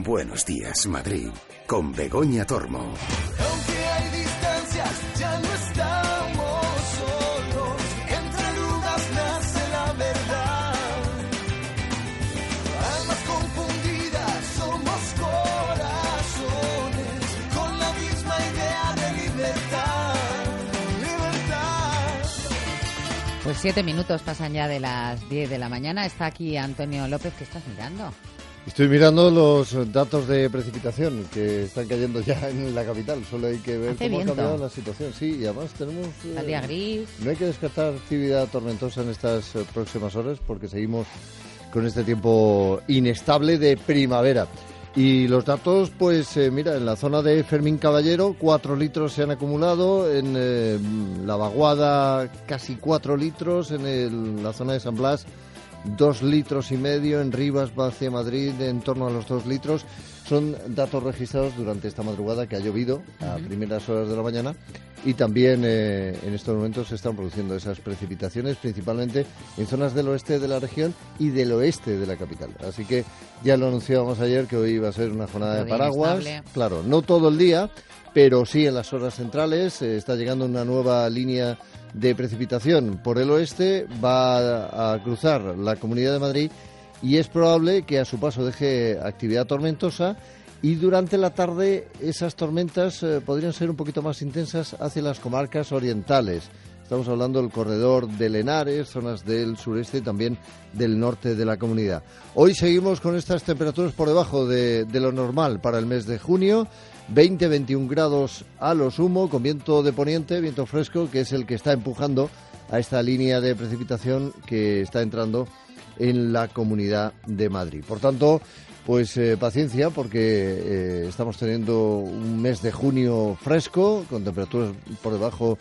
Buenos días, Madrid, con Begoña Tormo. Aunque hay distancias, ya no estamos solos. Entre dudas nace la verdad. Almas confundidas, somos corazones con la misma idea de libertad. Libertad. Pues 7 minutos pasan ya de las 10 de la mañana. Está aquí Antonio López. ¿Qué estás mirando? Estoy mirando los datos de precipitación que están cayendo ya en la capital. Solo hay que ver cómo ha cambiado la situación. Sí, y además tenemos... el día gris. No hay que descartar actividad tormentosa en estas próximas horas porque seguimos con este tiempo inestable de primavera. Y los datos, pues mira, en la zona de Fermín Caballero 4 litros se han acumulado, en La Vaguada casi 4 litros, en la zona de San Blas 2,5 litros, en Rivas, hacia Madrid, en torno a los 2 litros. Son datos registrados durante esta madrugada que ha llovido a primeras horas de la mañana y también en estos momentos se están produciendo esas precipitaciones, principalmente en zonas del oeste de la región y del oeste de la capital. Así que ya lo anunciábamos ayer que hoy iba a ser una jornada de paraguas. Claro, no todo el día, pero sí en las horas centrales. Está llegando una nueva línea de precipitación por el oeste, va a cruzar la Comunidad de Madrid y es probable que a su paso deje actividad tormentosa y durante la tarde esas tormentas podrían ser un poquito más intensas hacia las comarcas orientales. Estamos hablando del corredor de Henares, zonas del sureste y también del norte de la comunidad. Hoy seguimos con estas temperaturas por debajo de lo normal para el mes de junio. 20-21 grados a lo sumo, con viento de poniente, viento fresco, que es el que está empujando a esta línea de precipitación que está entrando en la Comunidad de Madrid. Por tanto, pues paciencia, porque estamos teniendo un mes de junio fresco, con temperaturas por debajo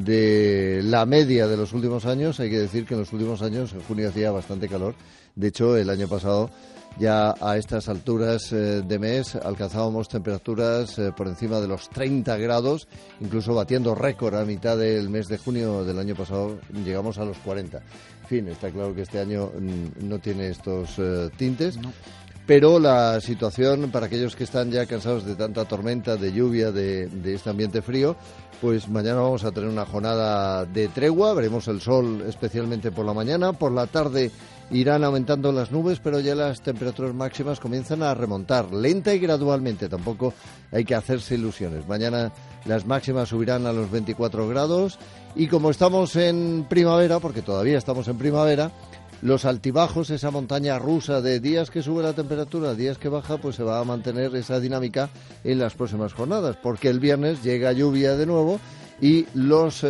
de la media de los últimos años. Hay que decir que en los últimos años en junio hacía bastante calor. De hecho, el año pasado, ya a estas alturas de mes, alcanzábamos temperaturas por encima de los 30 grados, incluso batiendo récord a mitad del mes de junio del año pasado, llegamos a los 40. En fin, está claro que este año no tiene estos tintes. No. Pero la situación, para aquellos que están ya cansados de tanta tormenta, de lluvia, de este ambiente frío, pues mañana vamos a tener una jornada de tregua, veremos el sol especialmente por la mañana, por la tarde irán aumentando las nubes, pero ya las temperaturas máximas comienzan a remontar, lenta y gradualmente, tampoco hay que hacerse ilusiones. Mañana las máximas subirán a los 24 grados y como estamos en primavera, porque todavía estamos en primavera, los altibajos, esa montaña rusa de días que sube la temperatura, días que baja, pues se va a mantener esa dinámica en las próximas jornadas, porque el viernes llega lluvia de nuevo y los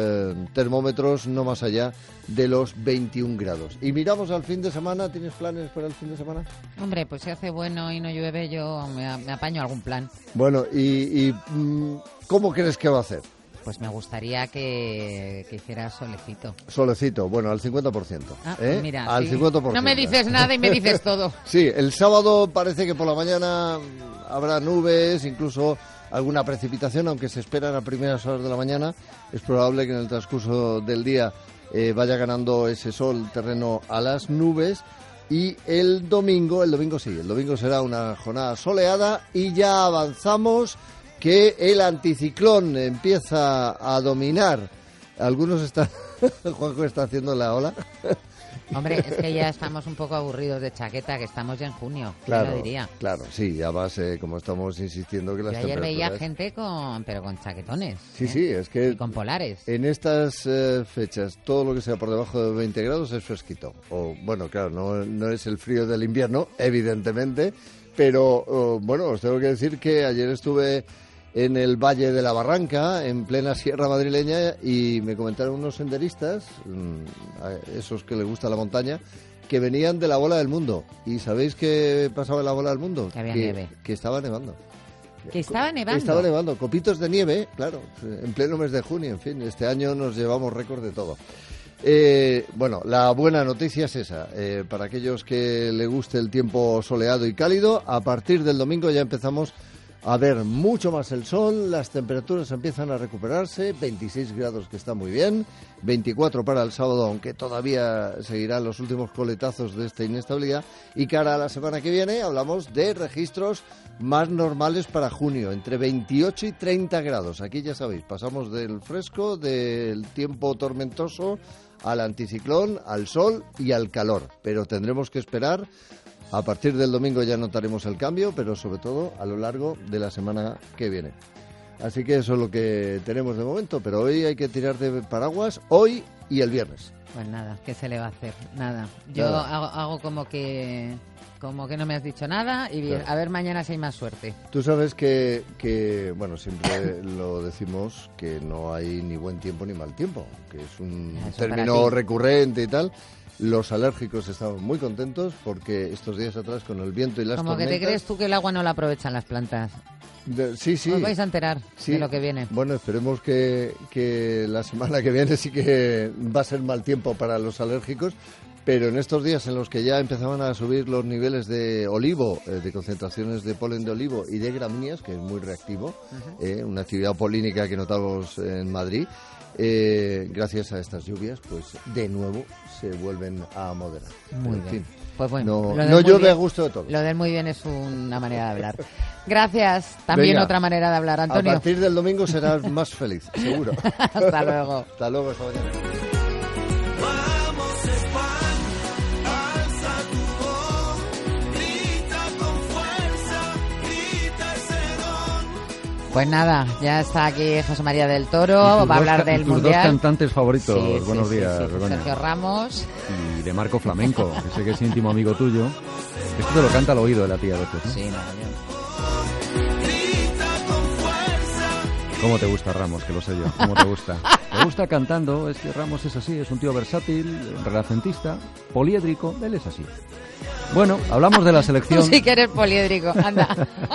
termómetros no más allá de los 21 grados. Y miramos al fin de semana. ¿Tienes planes para el fin de semana? Hombre, pues si hace bueno y no llueve, yo me apaño algún plan. Bueno, ¿y cómo crees que va a hacer? Pues me gustaría que hiciera solecito. Solecito, bueno, al 50%. Ah, pues mira, al sí. 50%. No me dices nada y me dices todo. Sí, el sábado parece que por la mañana habrá nubes, incluso alguna precipitación, aunque se esperan a primeras horas de la mañana. Es probable que en el transcurso del día vaya ganando ese sol terreno a las nubes. Y el domingo será una jornada soleada y ya avanzamos que el anticiclón empieza a dominar. Algunos están... Juanjo está haciendo la ola. Hombre, es que ya estamos un poco aburridos de chaqueta, que estamos ya en junio, claro, lo diría. Claro, sí, además, como estamos insistiendo que las temperaturas... Yo ayer veía gente con chaquetones. Sí, sí, es que... Y con polares. En estas fechas, todo lo que sea por debajo de 20 grados es fresquito. O, bueno, claro, no es el frío del invierno, evidentemente, pero, bueno, os tengo que decir que ayer estuve en el Valle de la Barranca, en plena sierra madrileña, y me comentaron unos senderistas, esos que les gusta la montaña, que venían de la bola del mundo. ¿Y sabéis qué pasaba en la bola del mundo? Que había nieve. Que estaba nevando. ¿Que estaba nevando? Estaba nevando, copitos de nieve, claro, en pleno mes de junio. En fin, este año nos llevamos récord de todo. Bueno, la buena noticia es esa. Para aquellos que le guste el tiempo soleado y cálido, a partir del domingo ya empezamos a ver mucho más el sol, las temperaturas empiezan a recuperarse, 26 grados que está muy bien, 24 para el sábado, aunque todavía seguirán los últimos coletazos de esta inestabilidad, y cara a la semana que viene hablamos de registros más normales para junio, entre 28 y 30 grados. Aquí ya sabéis, pasamos del fresco, del tiempo tormentoso, al anticiclón, al sol y al calor, pero tendremos que esperar. A partir del domingo ya notaremos el cambio, pero sobre todo a lo largo de la semana que viene. Así que eso es lo que tenemos de momento, pero hoy hay que tirar de paraguas, hoy y el viernes. Pues nada, ¿qué se le va a hacer? Nada. Yo hago como que no me has dicho nada y bien, a ver mañana si hay más suerte. Tú sabes que bueno, siempre lo decimos, que no hay ni buen tiempo ni mal tiempo, que es un término recurrente y tal. Los alérgicos estamos muy contentos porque estos días atrás con el viento y las como tormentas... que te crees tú que el agua no la aprovechan las plantas. Sí. Os vais a enterar de lo que viene. Bueno, esperemos que la semana que viene sí que va a ser mal tiempo para los alérgicos, pero en estos días en los que ya empezaban a subir los niveles de olivo, de concentraciones de polen de olivo y de gramíneas, que es muy reactivo, una actividad polínica que notamos en Madrid, gracias a estas lluvias, pues de nuevo se vuelven a moderar. Muy bien. Fin, pues bueno, no llueve a gusto de todos. Lo del muy bien es una manera de hablar. Gracias. También Venga, otra manera de hablar, Antonio. A partir del domingo serás más feliz, seguro. Hasta luego. Hasta luego, esta mañana. Pues nada, ya está aquí José María del Toro, va a hablar del Mundial. Tus dos cantantes favoritos, sí, buenos días, Begoña. Sergio Ramos. Y de Marco Flamenco, que sé que es íntimo amigo tuyo. Esto te lo canta al oído de la tía a veces, ¿no? Sí, maravilloso. ¿Cómo te gusta Ramos? Que lo sé yo, ¿cómo te gusta? ¿Te gusta cantando? Es que Ramos es así, es un tío versátil, renacentista, poliédrico, él es así. Bueno, hablamos de la selección... Tú sí que eres poliédrico, anda.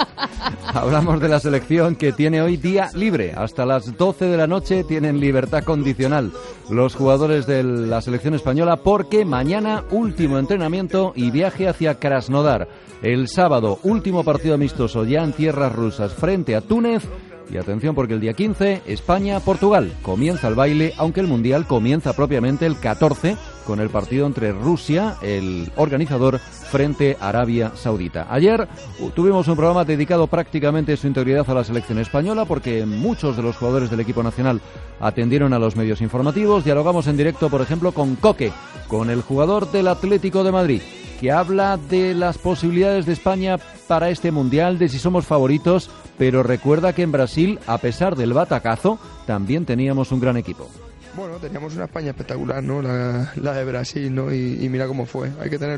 Hablamos de la selección que tiene hoy día libre. Hasta las 12 de la noche tienen libertad condicional los jugadores de la selección española porque mañana último entrenamiento y viaje hacia Krasnodar. El sábado último partido amistoso ya en tierras rusas frente a Túnez. Y atención porque el día 15, España-Portugal. Comienza el baile, aunque el Mundial comienza propiamente el 14 con el partido entre Rusia, el organizador, frente a Arabia Saudita. Ayer tuvimos un programa dedicado prácticamente en su integridad a la selección española porque muchos de los jugadores del equipo nacional atendieron a los medios informativos. Dialogamos en directo, por ejemplo, con Coque, con el jugador del Atlético de Madrid, que habla de las posibilidades de España para este Mundial, de si somos favoritos, pero recuerda que en Brasil, a pesar del batacazo, también teníamos un gran equipo. Bueno, teníamos una España espectacular, ¿no? La de Brasil, ¿no? Y mira cómo fue. Hay que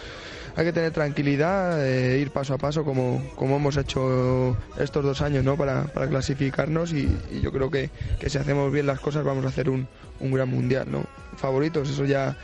tener tranquilidad, ir paso a paso como hemos hecho estos 2 años, ¿no? Para clasificarnos y yo creo que si hacemos bien las cosas vamos a hacer un gran mundial, ¿no? Favoritos, eso ya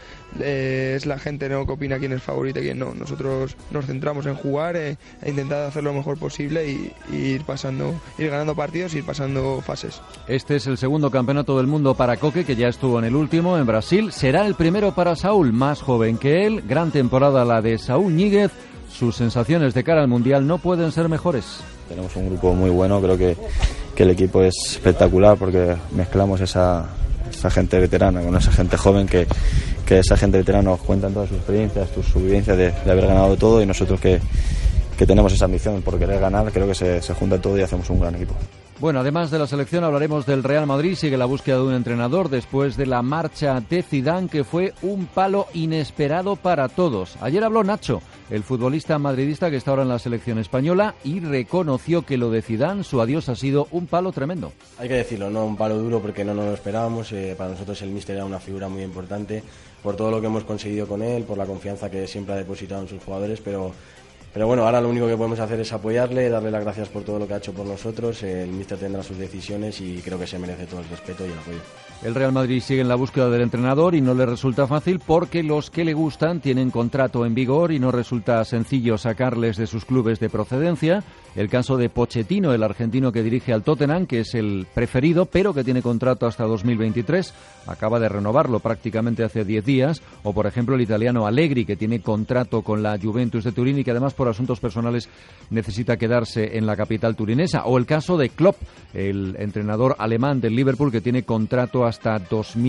es la gente, ¿no? Que opina quién es favorito y quién no. Nosotros nos centramos en jugar, e intentar hacer lo mejor posible y ir ganando partidos y ir pasando fases. Este es el segundo campeonato del mundo para Coque, que ya estuvo en el último en Brasil. Será el primero para Saúl, más joven que él. Gran temporada la de Saúl Ñíguez. Sus sensaciones de cara al Mundial no pueden ser mejores. Tenemos un grupo muy bueno, creo que el equipo es espectacular porque mezclamos esa gente veterana con esa gente joven que esa gente veterana nos cuenta todas sus experiencias, sus vivencias de haber ganado todo y nosotros que tenemos esa ambición por querer ganar, creo que se junta todo y hacemos un gran equipo. Bueno, además de la selección hablaremos del Real Madrid. Sigue la búsqueda de un entrenador después de la marcha de Zidane, que fue un palo inesperado para todos. Ayer habló Nacho, el futbolista madridista que está ahora en la selección española, y reconoció que lo de Zidane, su adiós, ha sido un palo tremendo. Hay que decirlo, no un palo duro porque no nos lo esperábamos. Para nosotros el míster era una figura muy importante por todo lo que hemos conseguido con él, por la confianza que siempre ha depositado en sus jugadores, pero bueno, ahora lo único que podemos hacer es apoyarle, darle las gracias por todo lo que ha hecho por nosotros. El míster tendrá sus decisiones y creo que se merece todo el respeto y el apoyo. El Real Madrid sigue en la búsqueda del entrenador y no le resulta fácil porque los que le gustan tienen contrato en vigor y no resulta sencillo sacarles de sus clubes de procedencia. El caso de Pochettino, el argentino que dirige al Tottenham, que es el preferido, pero que tiene contrato hasta 2023, acaba de renovarlo prácticamente hace 10 días. O, por ejemplo, el italiano Allegri, que tiene contrato con la Juventus de Turín y que además por asuntos personales necesita quedarse en la capital turinesa. O el caso de Klopp, el entrenador alemán del Liverpool, que tiene contrato hasta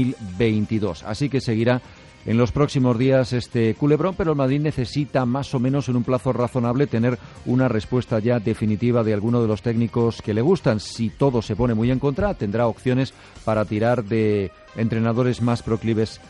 2022. Así que seguirá en los próximos días este culebrón, pero el Madrid necesita más o menos en un plazo razonable tener una respuesta ya definitiva de alguno de los técnicos que le gustan. Si todo se pone muy en contra, tendrá opciones para tirar de entrenadores más proclives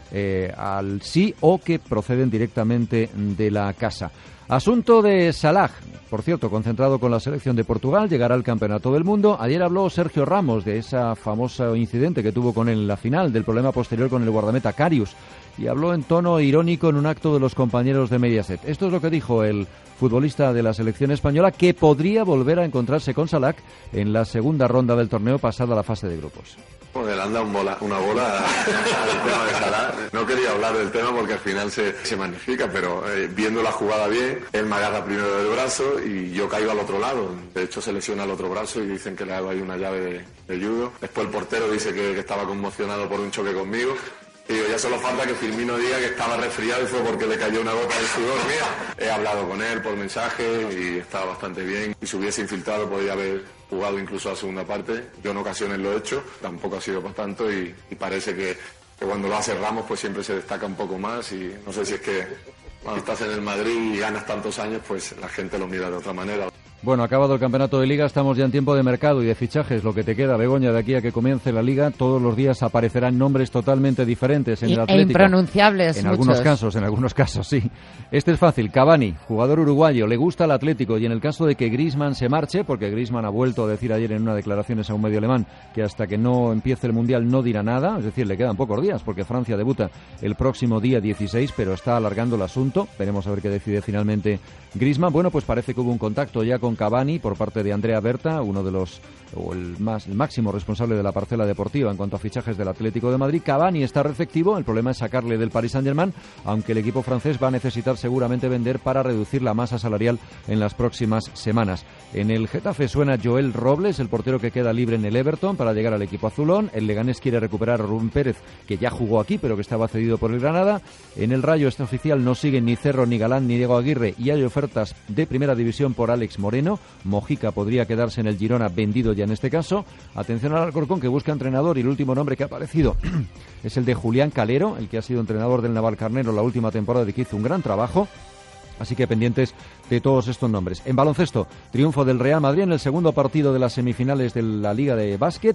al sí o que proceden directamente de la casa. Asunto de Salah, por cierto, concentrado con la selección de Portugal, llegará al Campeonato del Mundo. Ayer habló Sergio Ramos de ese famoso incidente que tuvo con él en la final, del problema posterior con el guardameta Karius, y habló en tono irónico en un acto de los compañeros de Mediaset. Esto es lo que dijo el futbolista de la selección española, que podría volver a encontrarse con Salah en la segunda ronda del torneo pasada la fase de grupos. Porque le han dado una bola al tema de Salah. No quería hablar del tema porque al final se magnifica, pero viendo la jugada bien, él me agarra primero del brazo y yo caigo al otro lado. De hecho se lesiona el otro brazo y dicen que le hago ahí una llave de judo. Después el portero dice que estaba conmocionado por un choque conmigo. Y digo, ya solo falta que Firmino diga que estaba resfriado y fue porque le cayó una gota de sudor mía. He hablado con él por mensaje y estaba bastante bien. Y si hubiese infiltrado podría haber jugado incluso la segunda parte. Yo en ocasiones lo he hecho, tampoco ha sido para tanto y parece que cuando lo hace Ramos pues siempre se destaca un poco más y no sé si es que cuando estás en el Madrid y ganas tantos años pues la gente lo mira de otra manera. Bueno, acabado el campeonato de Liga, estamos ya en tiempo de mercado y de fichajes. Lo que te queda, Begoña, de aquí a que comience la Liga, todos los días aparecerán nombres totalmente diferentes en el Atlético. E impronunciables, en muchos. algunos casos, sí. Este es fácil. Cavani, jugador uruguayo, le gusta el Atlético y en el caso de que Griezmann se marche, porque Griezmann ha vuelto a decir ayer en una declaraciones a un medio alemán que hasta que no empiece el Mundial no dirá nada, es decir, le quedan pocos días porque Francia debuta el próximo día 16, pero está alargando el asunto. Veremos a ver qué decide finalmente Griezmann. Bueno, pues parece que hubo un contacto ya con Cavani por parte de Andrea Berta, uno de los el máximo responsable de la parcela deportiva en cuanto a fichajes del Atlético de Madrid. Cavani está receptivo, el problema es sacarle del Paris Saint-Germain, aunque el equipo francés va a necesitar seguramente vender para reducir la masa salarial en las próximas semanas. En el Getafe suena Joel Robles, el portero que queda libre en el Everton para llegar al equipo azulón. El Leganés quiere recuperar a Rubén Pérez, que ya jugó aquí pero que estaba cedido por el Granada. En el Rayo este oficial no siguen ni Cerro, ni Galán, ni Diego Aguirre y hay ofertas de primera división por Alex Moreno. Mojica podría quedarse en el Girona, vendido ya en este caso. Atención al Alcorcón, que busca entrenador, y el último nombre que ha aparecido es el de Julián Calero, el que ha sido entrenador del Navalcarnero la última temporada y que hizo un gran trabajo. Así que pendientes de todos estos nombres. En baloncesto, triunfo del Real Madrid en el segundo partido de las semifinales de la Liga de Básquet,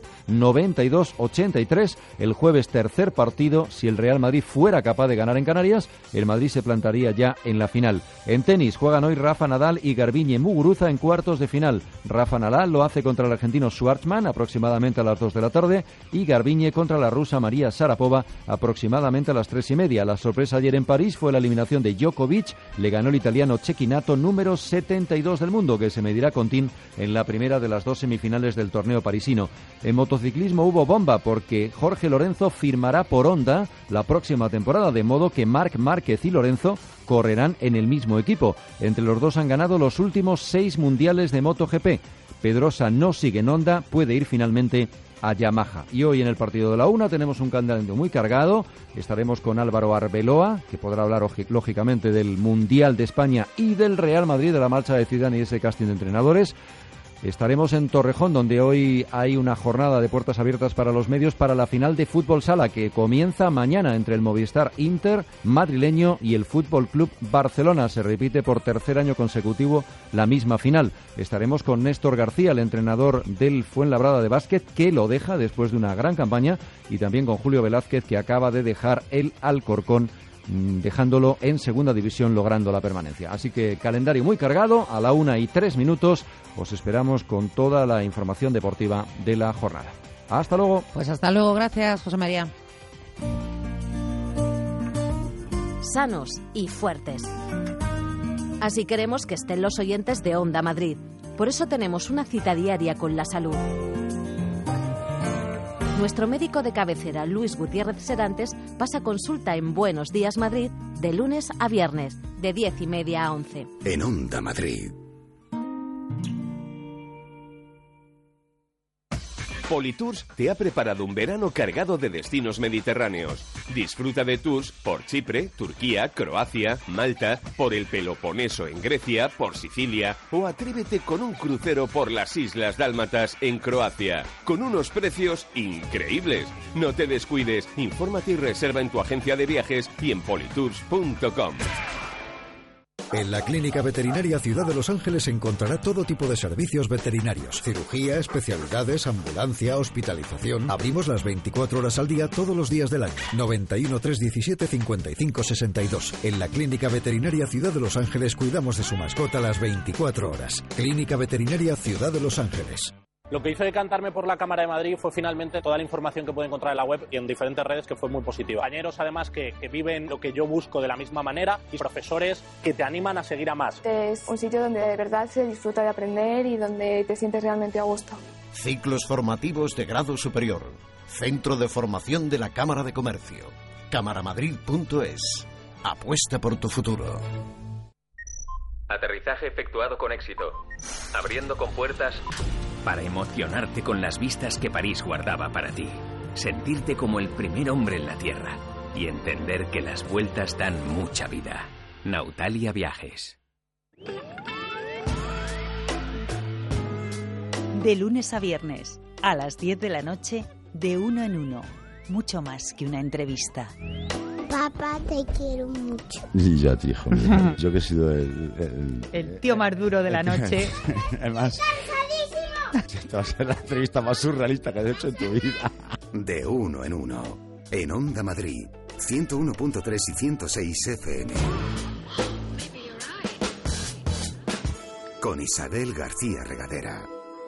92-83. El jueves, tercer partido. Si el Real Madrid fuera capaz de ganar en Canarias, el Madrid se plantaría ya en la final. En tenis, juegan hoy Rafa Nadal y Garbiñe Muguruza en cuartos de final. Rafa Nadal lo hace contra el argentino Schwartzman aproximadamente a las 2 de la tarde y Garbiñe contra la rusa María Sharapova aproximadamente a las 3:30. La sorpresa ayer en París fue la eliminación de Djokovic. Le ganó el italiano Cecchinato, número 72 del mundo, que se medirá con Tin en la primera de las dos semifinales del torneo parisino. En motociclismo hubo bomba porque Jorge Lorenzo firmará por Honda la próxima temporada, de modo que Marc Márquez y Lorenzo correrán en el mismo equipo. Entre los dos han ganado los últimos 6 mundiales de MotoGP. Pedrosa no sigue en Honda, puede ir finalmente a Yamaha. Y hoy en el partido de la 1 tenemos un calendario muy cargado. Estaremos con Álvaro Arbeloa, que podrá hablar lógicamente del Mundial de España y del Real Madrid, de la marcha de Zidane y ese casting de entrenadores. Estaremos en Torrejón, donde hoy hay una jornada de puertas abiertas para los medios para la final de Fútbol Sala, que comienza mañana entre el Movistar Inter madrileño y el Fútbol Club Barcelona. Se repite por tercer año consecutivo la misma final. Estaremos con Néstor García, el entrenador del Fuenlabrada de básquet, que lo deja después de una gran campaña, y también con Julio Velázquez, que acaba de dejar el Alcorcón, dejándolo en segunda división, logrando la permanencia. Así que calendario muy cargado. A la 1:03 os esperamos con toda la información deportiva de la jornada. Hasta luego. Pues hasta luego, gracias, José María. Sanos y fuertes. Así queremos que estén los oyentes de Onda Madrid. Por eso tenemos una cita diaria con la salud. Nuestro médico de cabecera, Luis Gutiérrez Serantes, pasa consulta en Buenos Días Madrid de lunes a viernes, de 10:30 a 11. En Onda Madrid. Politours te ha preparado un verano cargado de destinos mediterráneos. Disfruta de tours por Chipre, Turquía, Croacia, Malta, por el Peloponeso en Grecia, por Sicilia o atrévete con un crucero por las Islas Dálmatas en Croacia, con unos precios increíbles. No te descuides, infórmate y reserva en tu agencia de viajes y en politours.com. En la Clínica Veterinaria Ciudad de Los Ángeles encontrará todo tipo de servicios veterinarios. Cirugía, especialidades, ambulancia, hospitalización. Abrimos las 24 horas al día todos los días del año. 91 317 55 62. En la Clínica Veterinaria Ciudad de Los Ángeles cuidamos de su mascota las 24 horas. Clínica Veterinaria Ciudad de Los Ángeles. Lo que hizo decantarme por la Cámara de Madrid fue finalmente toda la información que puede encontrar en la web y en diferentes redes, que fue muy positiva. Compañeros, además, que viven lo que yo busco de la misma manera, y profesores que te animan a seguir a más. Es un sitio donde de verdad se disfruta de aprender y donde te sientes realmente a gusto. Ciclos formativos de grado superior. Centro de formación de la Cámara de Comercio. Cámaramadrid.es. Apuesta por tu futuro. Aterrizaje efectuado con éxito. Abriendo compuertas para emocionarte con las vistas que París guardaba para ti. Sentirte como el primer hombre en la Tierra y entender que las vueltas dan mucha vida. Nautalia Viajes. De lunes a viernes, a las 10 de la noche, de uno en uno. Mucho más que una entrevista. Papá, te quiero mucho. Y yo a ti, hijo mío. Yo que he sido el tío más duro de la noche. Además, esta va a ser la entrevista más surrealista que has hecho en tu vida. De uno en uno. En Onda Madrid, 101.3 y 106 FM. Con Isabel García Regadera.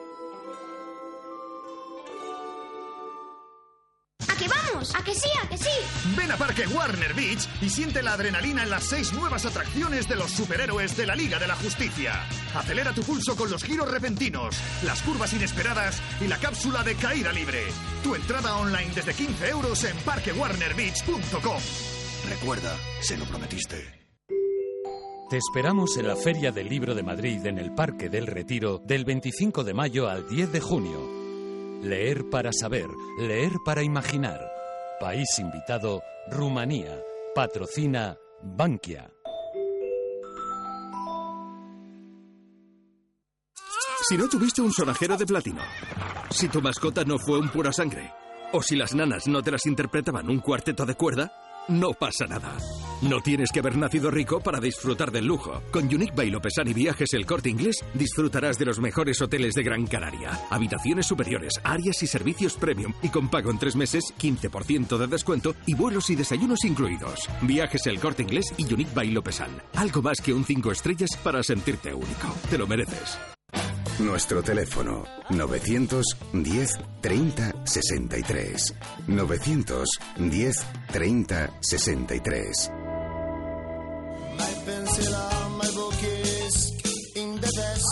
¿A qué vamos? ¿A que sí? ¿A que sí? Ven a Parque Warner Beach y siente la adrenalina en las 6 nuevas atracciones de los superhéroes de la Liga de la Justicia. Acelera tu pulso con los giros repentinos, las curvas inesperadas y la cápsula de caída libre. Tu entrada online desde 15 euros en parquewarnerbeach.com. Recuerda, se lo prometiste. Te esperamos en la Feria del Libro de Madrid en el Parque del Retiro del 25 de mayo al 10 de junio. Leer para saber, leer para imaginar. País invitado, Rumanía. Patrocina Bankia. Si no tuviste un sonajero de platino, si tu mascota no fue un pura sangre, o si las nanas no te las interpretaban un cuarteto de cuerda, no pasa nada. No tienes que haber nacido rico para disfrutar del lujo. Con Unique by Lopesan y Viajes El Corte Inglés disfrutarás de los mejores hoteles de Gran Canaria. Habitaciones superiores, áreas y servicios premium. Y con pago en 3 meses, 15% de descuento y vuelos y desayunos incluidos. Viajes El Corte Inglés y Unique by Lopesan. Algo más que un 5 estrellas para sentirte único. Te lo mereces. Nuestro teléfono 910 30 63. 910 30 63. My pencil on my book is in the desk.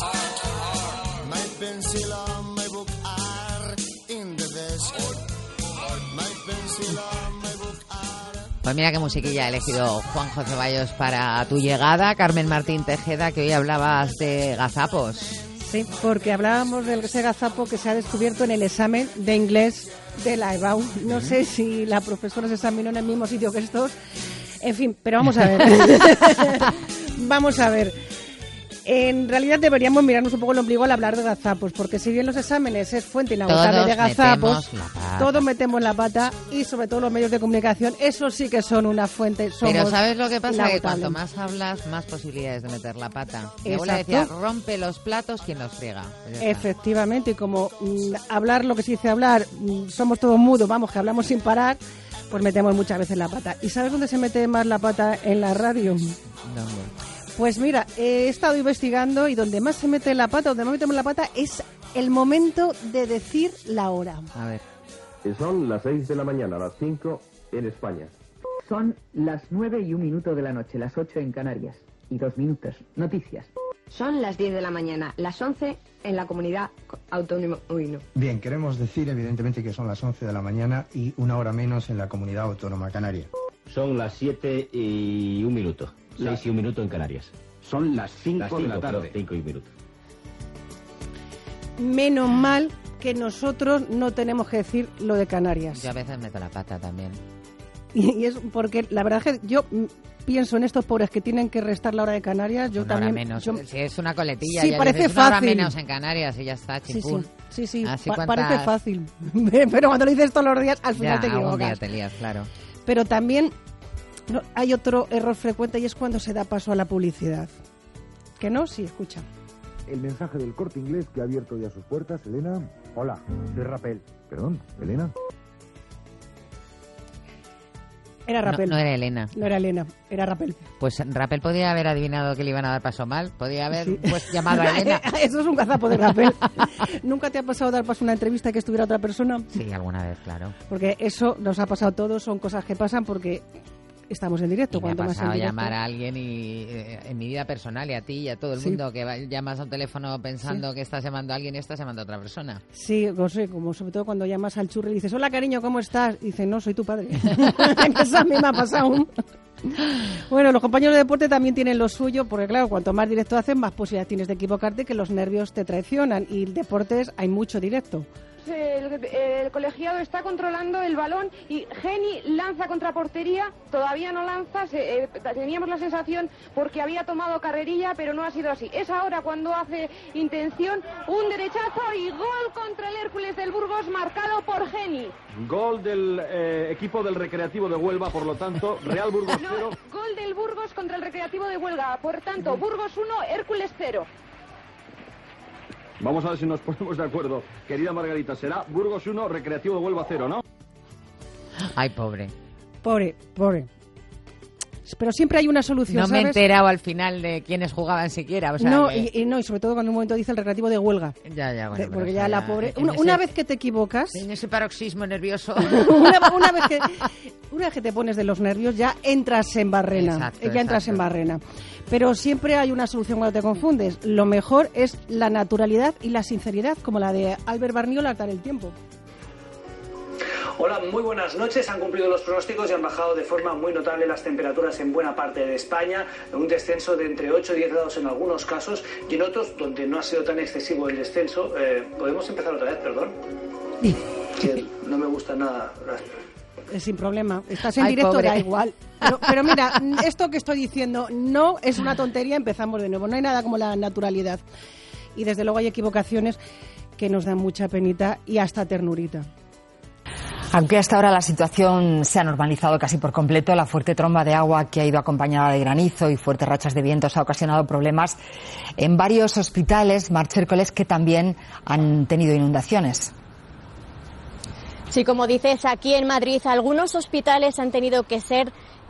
My pencil on my book are in the desk. My pencil on my book are... Pues mira qué musiquilla ha elegido Juanjo Ceballos para tu llegada, Carmen Martín Tejeda, que hoy hablabas de gazapos. Sí, porque hablábamos del ese gazapo que se ha descubierto en el examen de inglés de la EBAU. No sé si la profesora se examinó en el mismo sitio que estos. En fin, pero vamos a ver. Vamos a ver. En realidad deberíamos mirarnos un poco el ombligo al hablar de gazapos, porque si bien los exámenes es fuente inagotable de gazapos, todos metemos la pata y sobre todo los medios de comunicación, eso sí que son una fuente. Pero ¿sabes lo que pasa? Que cuanto más hablas, más posibilidades de meter la pata. Mi abuela decía, rompe los platos quien los friega. Pues efectivamente, y como hablar lo que se dice hablar, somos todos mudos, vamos, que hablamos sin parar, pues metemos muchas veces la pata. ¿Y sabes dónde se mete más la pata en la radio? ¿Dónde? Pues mira, he estado investigando y donde más se mete la pata, donde más metemos la pata es el momento de decir la hora. A ver. Son las 6 de la mañana, las 5 en España. Son las 9:01 de la noche, las 8 en Canarias. Y 2 minutos. Noticias. Son las 10 de la mañana, las 11 en la comunidad autónoma. Uy, no. Bien, queremos decir evidentemente que son las 11 de la mañana y 1 hora menos en la comunidad autónoma canaria. Son las 7:01. 6:01 en Canarias. Son las 5 de la tarde. 5:01. menos mal que nosotros no tenemos que decir lo de Canarias. Yo a veces meto la pata también. Y es porque la verdad es que yo pienso en estos pobres que tienen que restar la hora de Canarias. Yo también. Hora menos. Si es una coletilla, sí, ya parece dices, fácil. Una hora menos en Canarias y ya está, chimpún. Sí. ¿Cuántas... Parece fácil. Pero cuando lo dices todos los días, al final te equivocas. Algún día te lías, claro. Pero también hay otro error frecuente y es cuando se da paso a la publicidad. ¿Que no? Sí, escucha. El mensaje del Corte Inglés que ha abierto ya sus puertas, Elena. Hola, soy Rapel. Perdón, Elena. Era Rapel. No era Elena. No era Elena, era Rapel. Pues Rapel podía haber adivinado que le iban a dar paso mal. Podía haber llamado a Elena. Eso es un gazapo de Rapel. ¿Nunca te ha pasado dar paso a una entrevista que estuviera otra persona? Sí, alguna vez, claro. Porque eso nos ha pasado a todos, son cosas que pasan porque estamos en directo. Me ha pasado más en directo. llamar a alguien y en mi vida personal y a ti y a todo el mundo que llamas a un teléfono pensando que estás llamando a alguien y estás llamando a otra persona. Sí, no sé, como sobre todo cuando llamas al churri y dices, hola cariño, ¿cómo estás? Y dice, no, soy tu padre. Eso a mí me ha pasado. Bueno, los compañeros de deporte también tienen lo suyo, porque claro, cuanto más directo hacen, más posibilidades tienes de equivocarte, que los nervios te traicionan. Y en deportes hay mucho directo. El colegiado está controlando el balón y Geni lanza contra portería, todavía no lanza, teníamos la sensación porque había tomado carrerilla, pero no ha sido así. Es ahora cuando hace intención, un derechazo y gol contra el Hércules del Burgos marcado por Geni. Gol del equipo del Recreativo de Huelva, por lo tanto, Real Burgos 0. Gol del Burgos contra el Recreativo de Huelva, por tanto, Burgos 1, Hércules 0. Vamos a ver si nos ponemos de acuerdo. Querida Margarita, será Burgos 1, Recreativo de Huelva 0, ¿no? Ay, pobre. Pobre. Pero siempre hay una solución, No ¿sabes? me he enterado al final de quiénes jugaban siquiera. O sea, no, que... y bueno, sobre todo cuando un momento dice el Recreativo de Huelga. Ya, bueno. Porque ya la pobre... Una vez que te equivocas... En ese paroxismo nervioso. una vez que te pones de los nervios, ya entras en barrena. Entras en barrena. Pero siempre hay una solución cuando te confundes. Lo mejor es la naturalidad y la sinceridad, como la de Albert Barniol al dar el tiempo. Hola, muy buenas noches. Han cumplido los pronósticos y han bajado de forma muy notable las temperaturas en buena parte de España. Un descenso de entre 8 y 10 grados en algunos casos y en otros donde no ha sido tan excesivo el descenso. ¿Podemos empezar otra vez, perdón? Que no me gusta nada. Sin problema. Estás en directo, da igual. Pero mira, esto que estoy diciendo no es una tontería, empezamos de nuevo. No hay nada como la naturalidad. Y desde luego hay equivocaciones que nos dan mucha penita y hasta ternurita. Aunque hasta ahora la situación se ha normalizado casi por completo, la fuerte tromba de agua que ha ido acompañada de granizo y fuertes rachas de vientos ha ocasionado problemas en varios hospitales, Mar Chércoles, que también han tenido inundaciones. Sí, como dices, aquí en Madrid algunos hospitales han tenido que ser...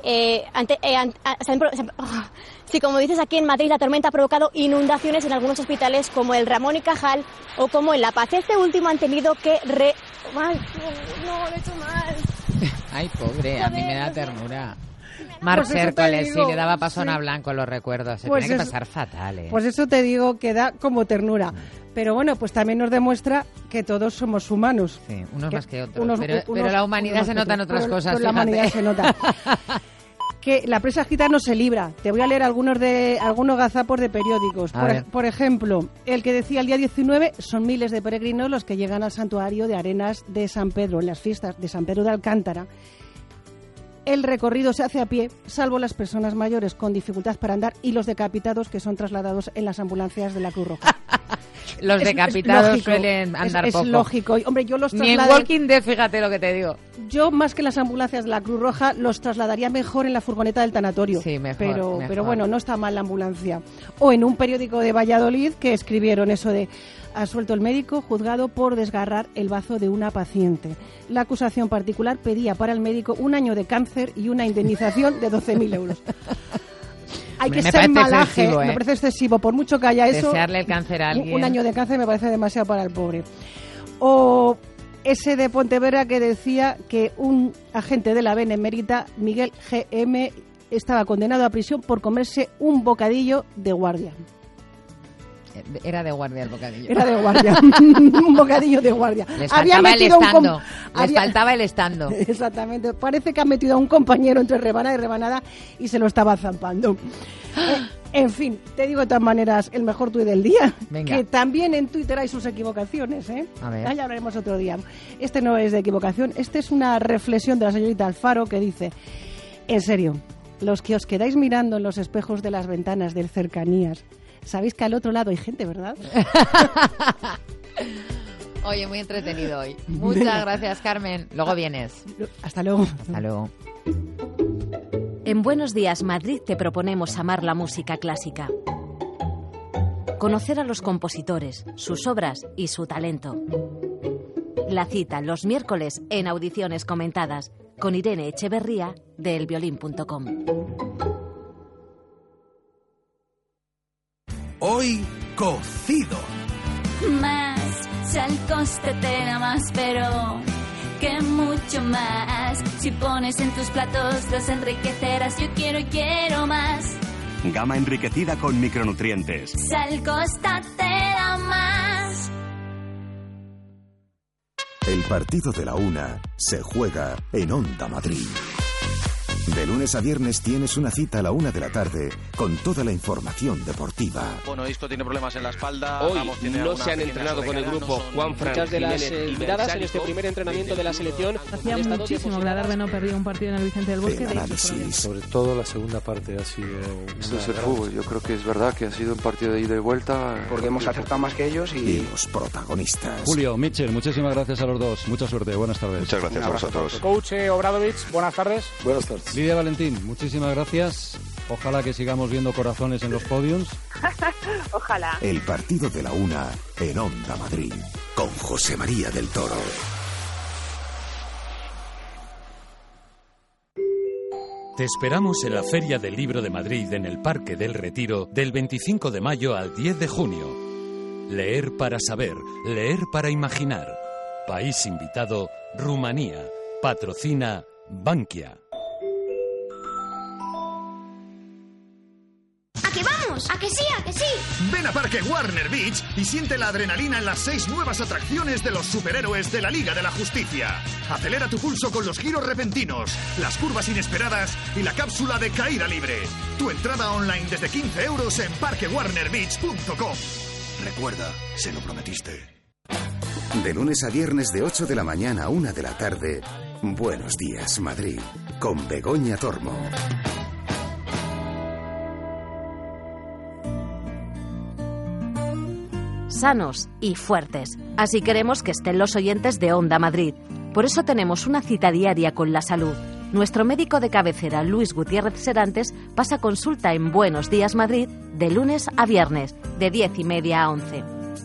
Sí, como dices, aquí en Madrid la tormenta ha provocado inundaciones en algunos hospitales como el Ramón y Cajal o como en La Paz. Este último han tenido que... No, lo he hecho mal. Ay, pobre, a mí me da ternura. Mar Chércoles, sí, le daba paso a Ana Blanco, los recuerdos. Se tenía que pasar fatal, ¿eh? Pues eso te digo que da como ternura. Pero bueno, pues también nos demuestra que todos somos humanos. Sí, unos más que otros. Pero la humanidad se nota en otras cosas, pero la humanidad se nota. Que la presa gitana se libra. Te voy a leer algunos gazapos de periódicos. Por ejemplo, el que decía el día 19, son miles de peregrinos los que llegan al santuario de Arenas de San Pedro, en las fiestas de San Pedro de Alcántara. El recorrido se hace a pie, salvo las personas mayores con dificultad para andar y los decapitados que son trasladados en las ambulancias de la Cruz Roja. Los decapitados suelen andar poco. Es lógico. Hombre, yo los ni en Walking Dead, fíjate lo que te digo. Yo, más que las ambulancias de la Cruz Roja, los trasladaría mejor en la furgoneta del tanatorio. Sí, mejor. Pero bueno, no está mal la ambulancia. O en un periódico de Valladolid que escribieron eso de: absuelto el médico juzgado por desgarrar el bazo de una paciente. La acusación particular pedía para el médico 1 año de cáncer y una indemnización de 12.000 euros. Hay que ser malaje, me parece excesivo, por mucho que haya eso. Desearle el cáncer a alguien. 1 año de cáncer me parece demasiado para el pobre. O ese de Pontevedra que decía que un agente de la Benemérita, Miguel G.M., estaba condenado a prisión por comerse un bocadillo de guardia. Era de guardia el bocadillo. Era de guardia. Un bocadillo de guardia. Les faltaba el estando. Les faltaba el estando. Exactamente. Parece que ha metido a un compañero entre rebanada y rebanada y se lo estaba zampando. En fin, te digo de todas maneras el mejor tuit del día. Venga. Que también en Twitter hay sus equivocaciones, ¿eh? A ver. Ya hablaremos otro día. Este no es de equivocación, este es una reflexión de la señorita Alfaro que dice: en serio, los que os quedáis mirando en los espejos de las ventanas del Cercanías, sabéis que al otro lado hay gente, ¿verdad? Oye, muy entretenido hoy. Muchas gracias, Carmen. Luego vienes. Hasta luego. Hasta luego. En Buenos Días Madrid te proponemos amar la música clásica. Conocer a los compositores, sus obras y su talento. La cita los miércoles en Audiciones Comentadas con Irene Echeverría de elviolín.com. Hoy, cocido. Más, si al coste te da más, pero que mucho más. Si pones en tus platos los enriquecerás. Yo quiero más. Gama enriquecida con micronutrientes. Si al coste te da más. El partido de la una se juega en Onda Madrid. De lunes a viernes tienes una cita a la 1 de la tarde con toda la información deportiva. Bueno, Isco tiene problemas en la espalda. Hoy Ramos tiene no se han entrenado con el grupo Juanfran. Muchas de las miradas en este primer entrenamiento de la selección. Hacía muchísimo que la Adarve no perdía un partido en el Vicente del Bosque. El análisis. Sobre todo la segunda parte ha sido... Esto es el fútbol. Yo creo que es verdad que ha sido un partido de ida y vuelta. Porque hemos acertado más que ellos y los protagonistas. Julio, Mitchell, muchísimas gracias a los dos. Mucha suerte. Buenas tardes. Muchas gracias a vosotros. Coach Obradovich, buenas tardes. Buenas tardes. Lidia Valentín, muchísimas gracias. Ojalá que sigamos viendo corazones en los podiums. Ojalá. El partido de la una en Onda Madrid con José María del Toro. Te esperamos en la Feria del Libro de Madrid en el Parque del Retiro del 25 de mayo al 10 de junio. Leer para saber, leer para imaginar. País invitado, Rumanía. Patrocina Bankia. ¿A qué vamos? ¿A que sí? ¿A que sí? Ven a Parque Warner Beach y siente la adrenalina en las 6 nuevas atracciones de los superhéroes de la Liga de la Justicia. Acelera tu pulso con los giros repentinos, las curvas inesperadas y la cápsula de caída libre. Tu entrada online desde 15 euros en parquewarnerbeach.com. Recuerda, se lo prometiste. De lunes a viernes de 8 de la mañana a 1 de la tarde, Buenos Días Madrid, con Begoña Tormo. Sanos y fuertes. Así queremos que estén los oyentes de Onda Madrid. Por eso tenemos una cita diaria con la salud. Nuestro médico de cabecera, Luis Gutiérrez Serantes, pasa consulta en Buenos Días Madrid de lunes a viernes, de 10:30 a 11.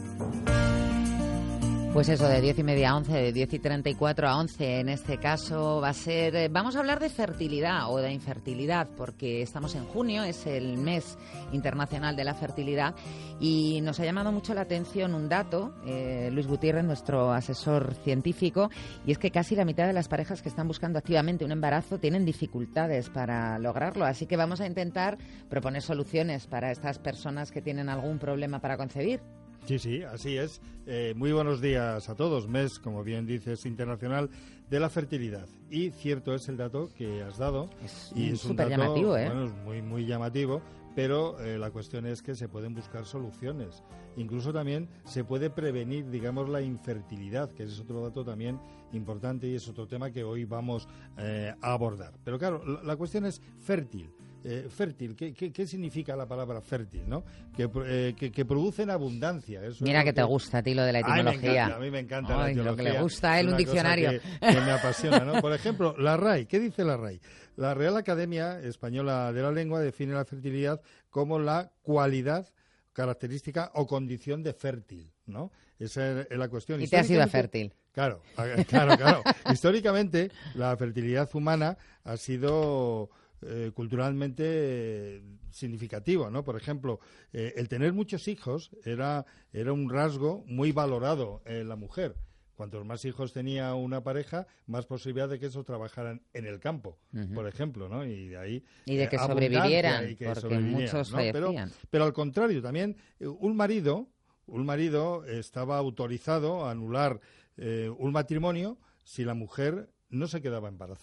Pues eso, de 10:30 a 11, de 10:34 a 11 en este caso va a ser... Vamos a hablar de fertilidad o de infertilidad, porque estamos en junio, es el mes internacional de la fertilidad, y nos ha llamado mucho la atención un dato, Luis Gutiérrez, nuestro asesor científico, y es que casi la mitad de las parejas que están buscando activamente un embarazo tienen dificultades para lograrlo, así que vamos a intentar proponer soluciones para estas personas que tienen algún problema para concebir. Sí, así es. Muy buenos días a todos. Mes, como bien dices, internacional de la fertilidad. Y cierto es el dato que has dado. Es un súper dato, llamativo, ¿eh? Bueno, es muy llamativo, pero la cuestión es que se pueden buscar soluciones. Incluso también se puede prevenir, digamos, la infertilidad, que es otro dato también importante y es otro tema que hoy vamos a abordar. Pero claro, la cuestión es fértil. Fértil, ¿qué significa la palabra fértil, ¿no? Que produce en abundancia. Eso Mira es que te gusta a ti lo de la etimología. A mí me encanta la etimología. Lo que le gusta a él, un diccionario. Que me apasiona, ¿no? Por ejemplo, la RAE, ¿qué dice la RAE? La Real Academia Española de la Lengua define la fertilidad como la cualidad, característica o condición de fértil, ¿no? Esa es la cuestión. Y te has sido fértil. Claro. Históricamente, la fertilidad humana ha sido... culturalmente significativo, ¿no? Por ejemplo, el tener muchos hijos era un rasgo muy valorado en la mujer. Cuantos más hijos tenía una pareja, más posibilidad de que esos trabajaran en el campo, por ejemplo, ¿no? Y de ahí de que sobrevivieran, porque muchos ¿no? fallecían. Pero al contrario, también un marido estaba autorizado a anular un matrimonio si la mujer no se quedaba embarazada.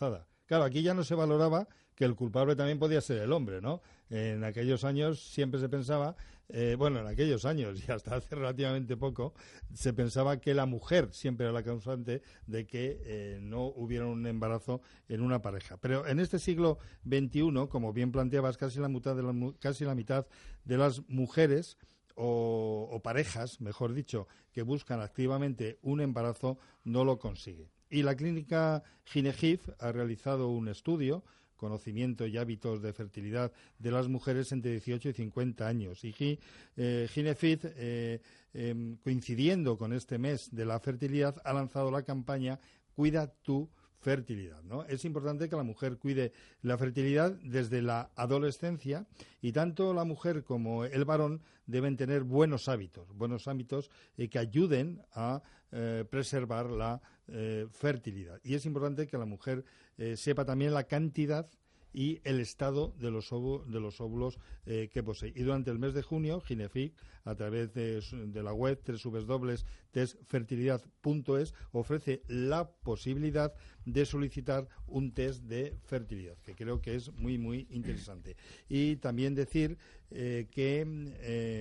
Claro, aquí ya no se valoraba que el culpable también podía ser el hombre, ¿no? En aquellos años siempre se pensaba, en aquellos años y hasta hace relativamente poco, se pensaba que la mujer siempre era la causante de que no hubiera un embarazo en una pareja. Pero en este siglo XXI, como bien planteabas, casi la mitad de las mujeres o parejas, mejor dicho, que buscan activamente un embarazo, no lo consigue. Y la clínica Ginegif ha realizado un estudio, conocimiento y hábitos de fertilidad de las mujeres entre 18 y 50 años. Y Ginegif, coincidiendo con este mes de la fertilidad, ha lanzado la campaña Cuida tu fertilidad, ¿no? Es importante que la mujer cuide la fertilidad desde la adolescencia y tanto la mujer como el varón deben tener buenos hábitos que ayuden a preservar la fertilidad. Y es importante que la mujer sepa también la cantidad y el estado de los óvulos que posee. Y durante el mes de junio, Ginegif, a través de la web www.testfertilidad.es, ofrece la posibilidad de solicitar un test de fertilidad, que creo que es muy, muy interesante. Y también decir que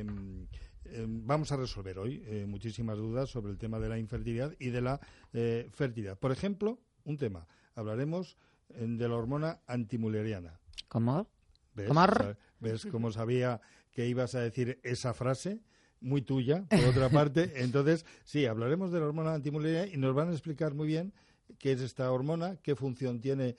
vamos a resolver hoy muchísimas dudas sobre el tema de la infertilidad y de la fertilidad. Por ejemplo, un tema, hablaremos de la hormona antimulleriana. ¿Cómo? ¿Ves cómo sabía que ibas a decir esa frase? Muy tuya, por otra parte. Entonces, sí, hablaremos de la hormona antimulleriana y nos van a explicar muy bien qué es esta hormona, qué función tiene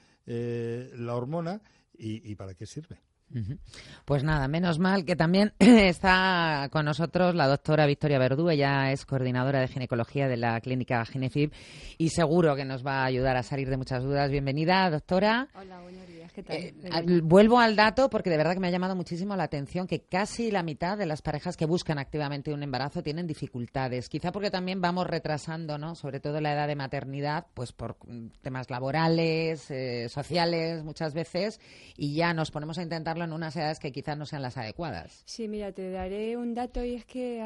la hormona y para qué sirve. Pues nada, menos mal que también está con nosotros la doctora Victoria Verdú. Ella es coordinadora de ginecología de la clínica Ginegif y seguro que nos va a ayudar a salir de muchas dudas. Bienvenida, doctora. Hola, buenos días. ¿Qué tal? Vuelvo al dato porque de verdad que me ha llamado muchísimo la atención que casi la mitad de las parejas que buscan activamente un embarazo tienen dificultades. Quizá porque también vamos retrasando, ¿no? Sobre todo la edad de maternidad, pues por temas laborales, sociales muchas veces, y ya nos ponemos a intentar en unas edades que quizás no sean las adecuadas. Sí, mira, te daré un dato y es que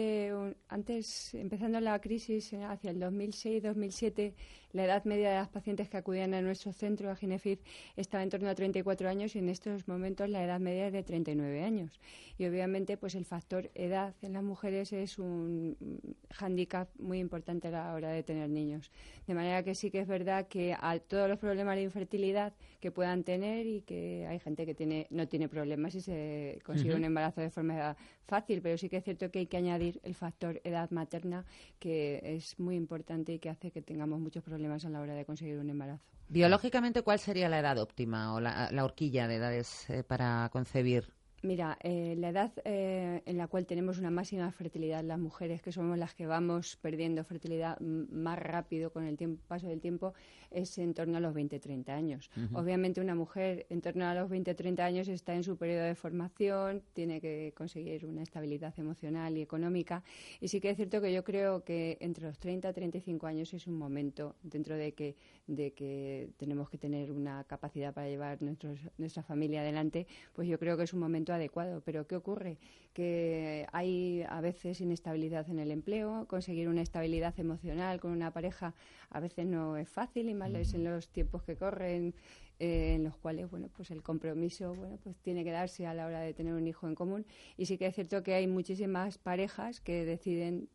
antes, empezando la crisis hacia el 2006-2007, la edad media de las pacientes que acudían a nuestro centro, a Ginegif, estaba en torno a 34 años y en estos momentos la edad media es de 39 años. Y obviamente pues el factor edad en las mujeres es un hándicap muy importante a la hora de tener niños. De manera que sí que es verdad que a todos los problemas de infertilidad que puedan tener y que hay gente que no tiene problemas y se consigue un embarazo de forma fácil, pero sí que es cierto que hay que añadir el factor edad materna, que es muy importante y que hace que tengamos muchos problemas a la hora de conseguir un embarazo. Biológicamente, ¿cuál sería la edad óptima o la horquilla de edades para concebir? Mira, la edad en la cual tenemos una máxima fertilidad las mujeres, que somos las que vamos perdiendo fertilidad más rápido con el paso del tiempo, es en torno a los 20-30 años. Obviamente una mujer en torno a los 20-30 años está en su periodo de formación, tiene que conseguir una estabilidad emocional y económica, y sí que es cierto que yo creo que entre los 30 y 35 años es un momento, dentro de que tenemos que tener una capacidad para llevar nuestra familia adelante, pues yo creo que es un momento adecuado. Pero ¿qué ocurre? Que hay a veces inestabilidad en el empleo, conseguir una estabilidad emocional con una pareja a veces no es fácil, y más en los tiempos que corren, en los cuales pues el compromiso pues tiene que darse a la hora de tener un hijo en común. Y sí que es cierto que hay muchísimas parejas que deciden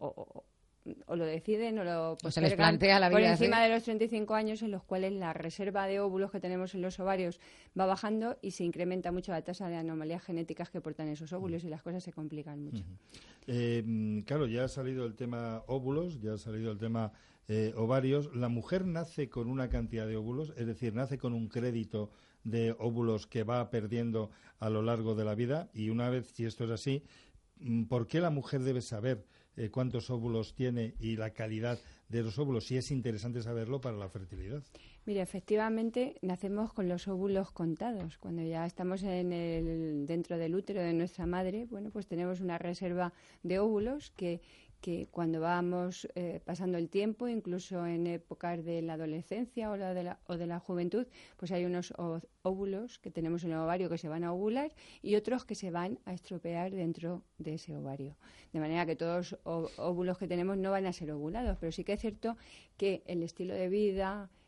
o lo deciden o lo se les plantea la vida por encima de los 35 años, en los cuales la reserva de óvulos que tenemos en los ovarios va bajando y se incrementa mucho la tasa de anomalías genéticas que portan esos óvulos y las cosas se complican mucho. Claro, ya ha salido el tema óvulos, ya ha salido el tema ovarios. ¿La mujer nace con una cantidad de óvulos? Es decir, ¿nace con un crédito de óvulos que va perdiendo a lo largo de la vida? Y una vez, si esto es así, ¿por qué la mujer debe saber cuántos óvulos tiene y la calidad de los óvulos, si es interesante saberlo para la fertilidad? Mira, efectivamente nacemos con los óvulos contados. Cuando ya estamos dentro del útero de nuestra madre, pues tenemos una reserva de óvulos que cuando vamos pasando el tiempo, incluso en épocas de la adolescencia o de la juventud, pues hay unos óvulos que tenemos en el ovario que se van a ovular y otros que se van a estropear dentro de ese ovario. De manera que todos los óvulos que tenemos no van a ser ovulados, pero sí que es cierto que el estilo de vida,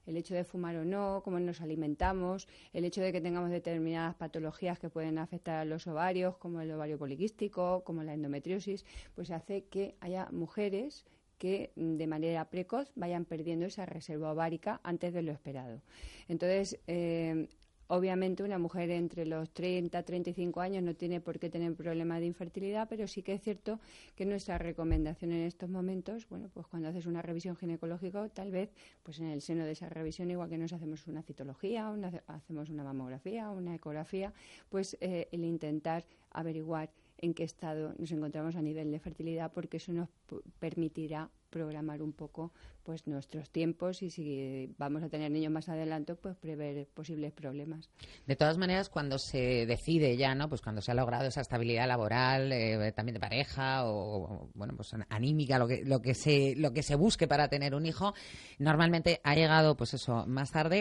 el hecho de fumar o no, cómo nos alimentamos, el hecho de que tengamos determinadas patologías que pueden afectar a los ovarios, como el ovario poliquístico, como la endometriosis, pues hace que haya mujeres que de manera precoz vayan perdiendo esa reserva ovárica antes de lo esperado. Entonces, obviamente una mujer entre los 30 y 35 años no tiene por qué tener problemas de infertilidad, pero sí que es cierto que nuestra recomendación en estos momentos, bueno, pues cuando haces una revisión ginecológica, tal vez pues en el seno de esa revisión, igual que nos hacemos una citología, hacemos una mamografía, una ecografía, pues el intentar averiguar en qué estado nos encontramos a nivel de fertilidad, porque eso nos permitirá programar un poco pues nuestros tiempos y si vamos a tener niños más adelante, pues prever posibles problemas. De todas maneras, cuando se decide ya, ¿no? Pues cuando se ha logrado esa estabilidad laboral, también de pareja o bueno, pues anímica, lo que se busque para tener un hijo, normalmente ha llegado, pues eso, más tarde.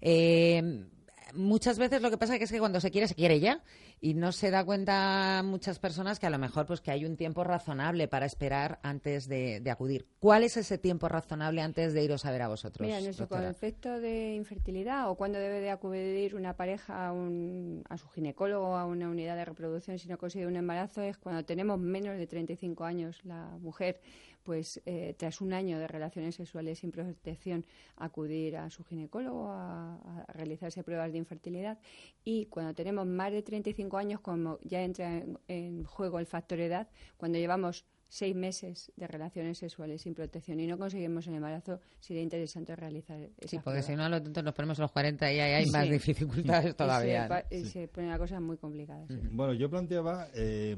Muchas veces lo que pasa es que cuando se quiere ya, y no se da cuenta muchas personas que a lo mejor pues que hay un tiempo razonable para esperar antes de acudir. ¿Cuál es ese tiempo razonable antes de iros a ver a vosotros? Mira, nuestro concepto de infertilidad o cuándo debe de acudir una pareja a su ginecólogo o a una unidad de reproducción si no consigue un embarazo es cuando tenemos menos de 35 años la mujer, pues tras un año de relaciones sexuales sin protección, acudir a su ginecólogo a realizarse pruebas de infertilidad, y cuando tenemos más de 35 años, como ya entra en juego el factor edad, cuando llevamos 6 meses de relaciones sexuales sin protección y no conseguimos el embarazo, sería interesante realizar esa Sí, porque prueba. si no, a lo tonto nos ponemos a los 40 y hay más dificultades todavía. Y se pone la cosa muy complicada. Sí. Bueno, yo planteaba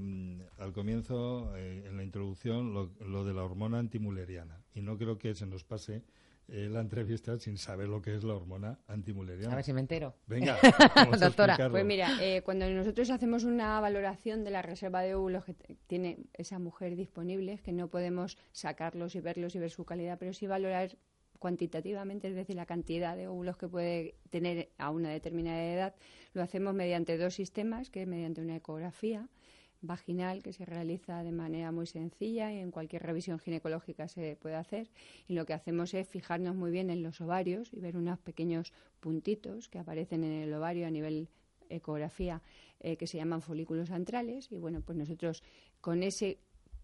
al comienzo, en la introducción, lo de la hormona antimuleriana. Y no creo que se nos pase la entrevista sin saber lo que es la hormona antimuleriana. A ver si me entero. Venga, doctora. Pues mira, cuando nosotros hacemos una valoración de la reserva de óvulos que tiene esa mujer disponible, que no podemos sacarlos y ver su calidad, pero sí valorar cuantitativamente, es decir, la cantidad de óvulos que puede tener a una determinada edad, lo hacemos mediante 2 sistemas, que es mediante una ecografía vaginal que se realiza de manera muy sencilla y en cualquier revisión ginecológica se puede hacer, y lo que hacemos es fijarnos muy bien en los ovarios y ver unos pequeños puntitos que aparecen en el ovario a nivel ecografía que se llaman folículos antrales, y bueno, pues nosotros con ese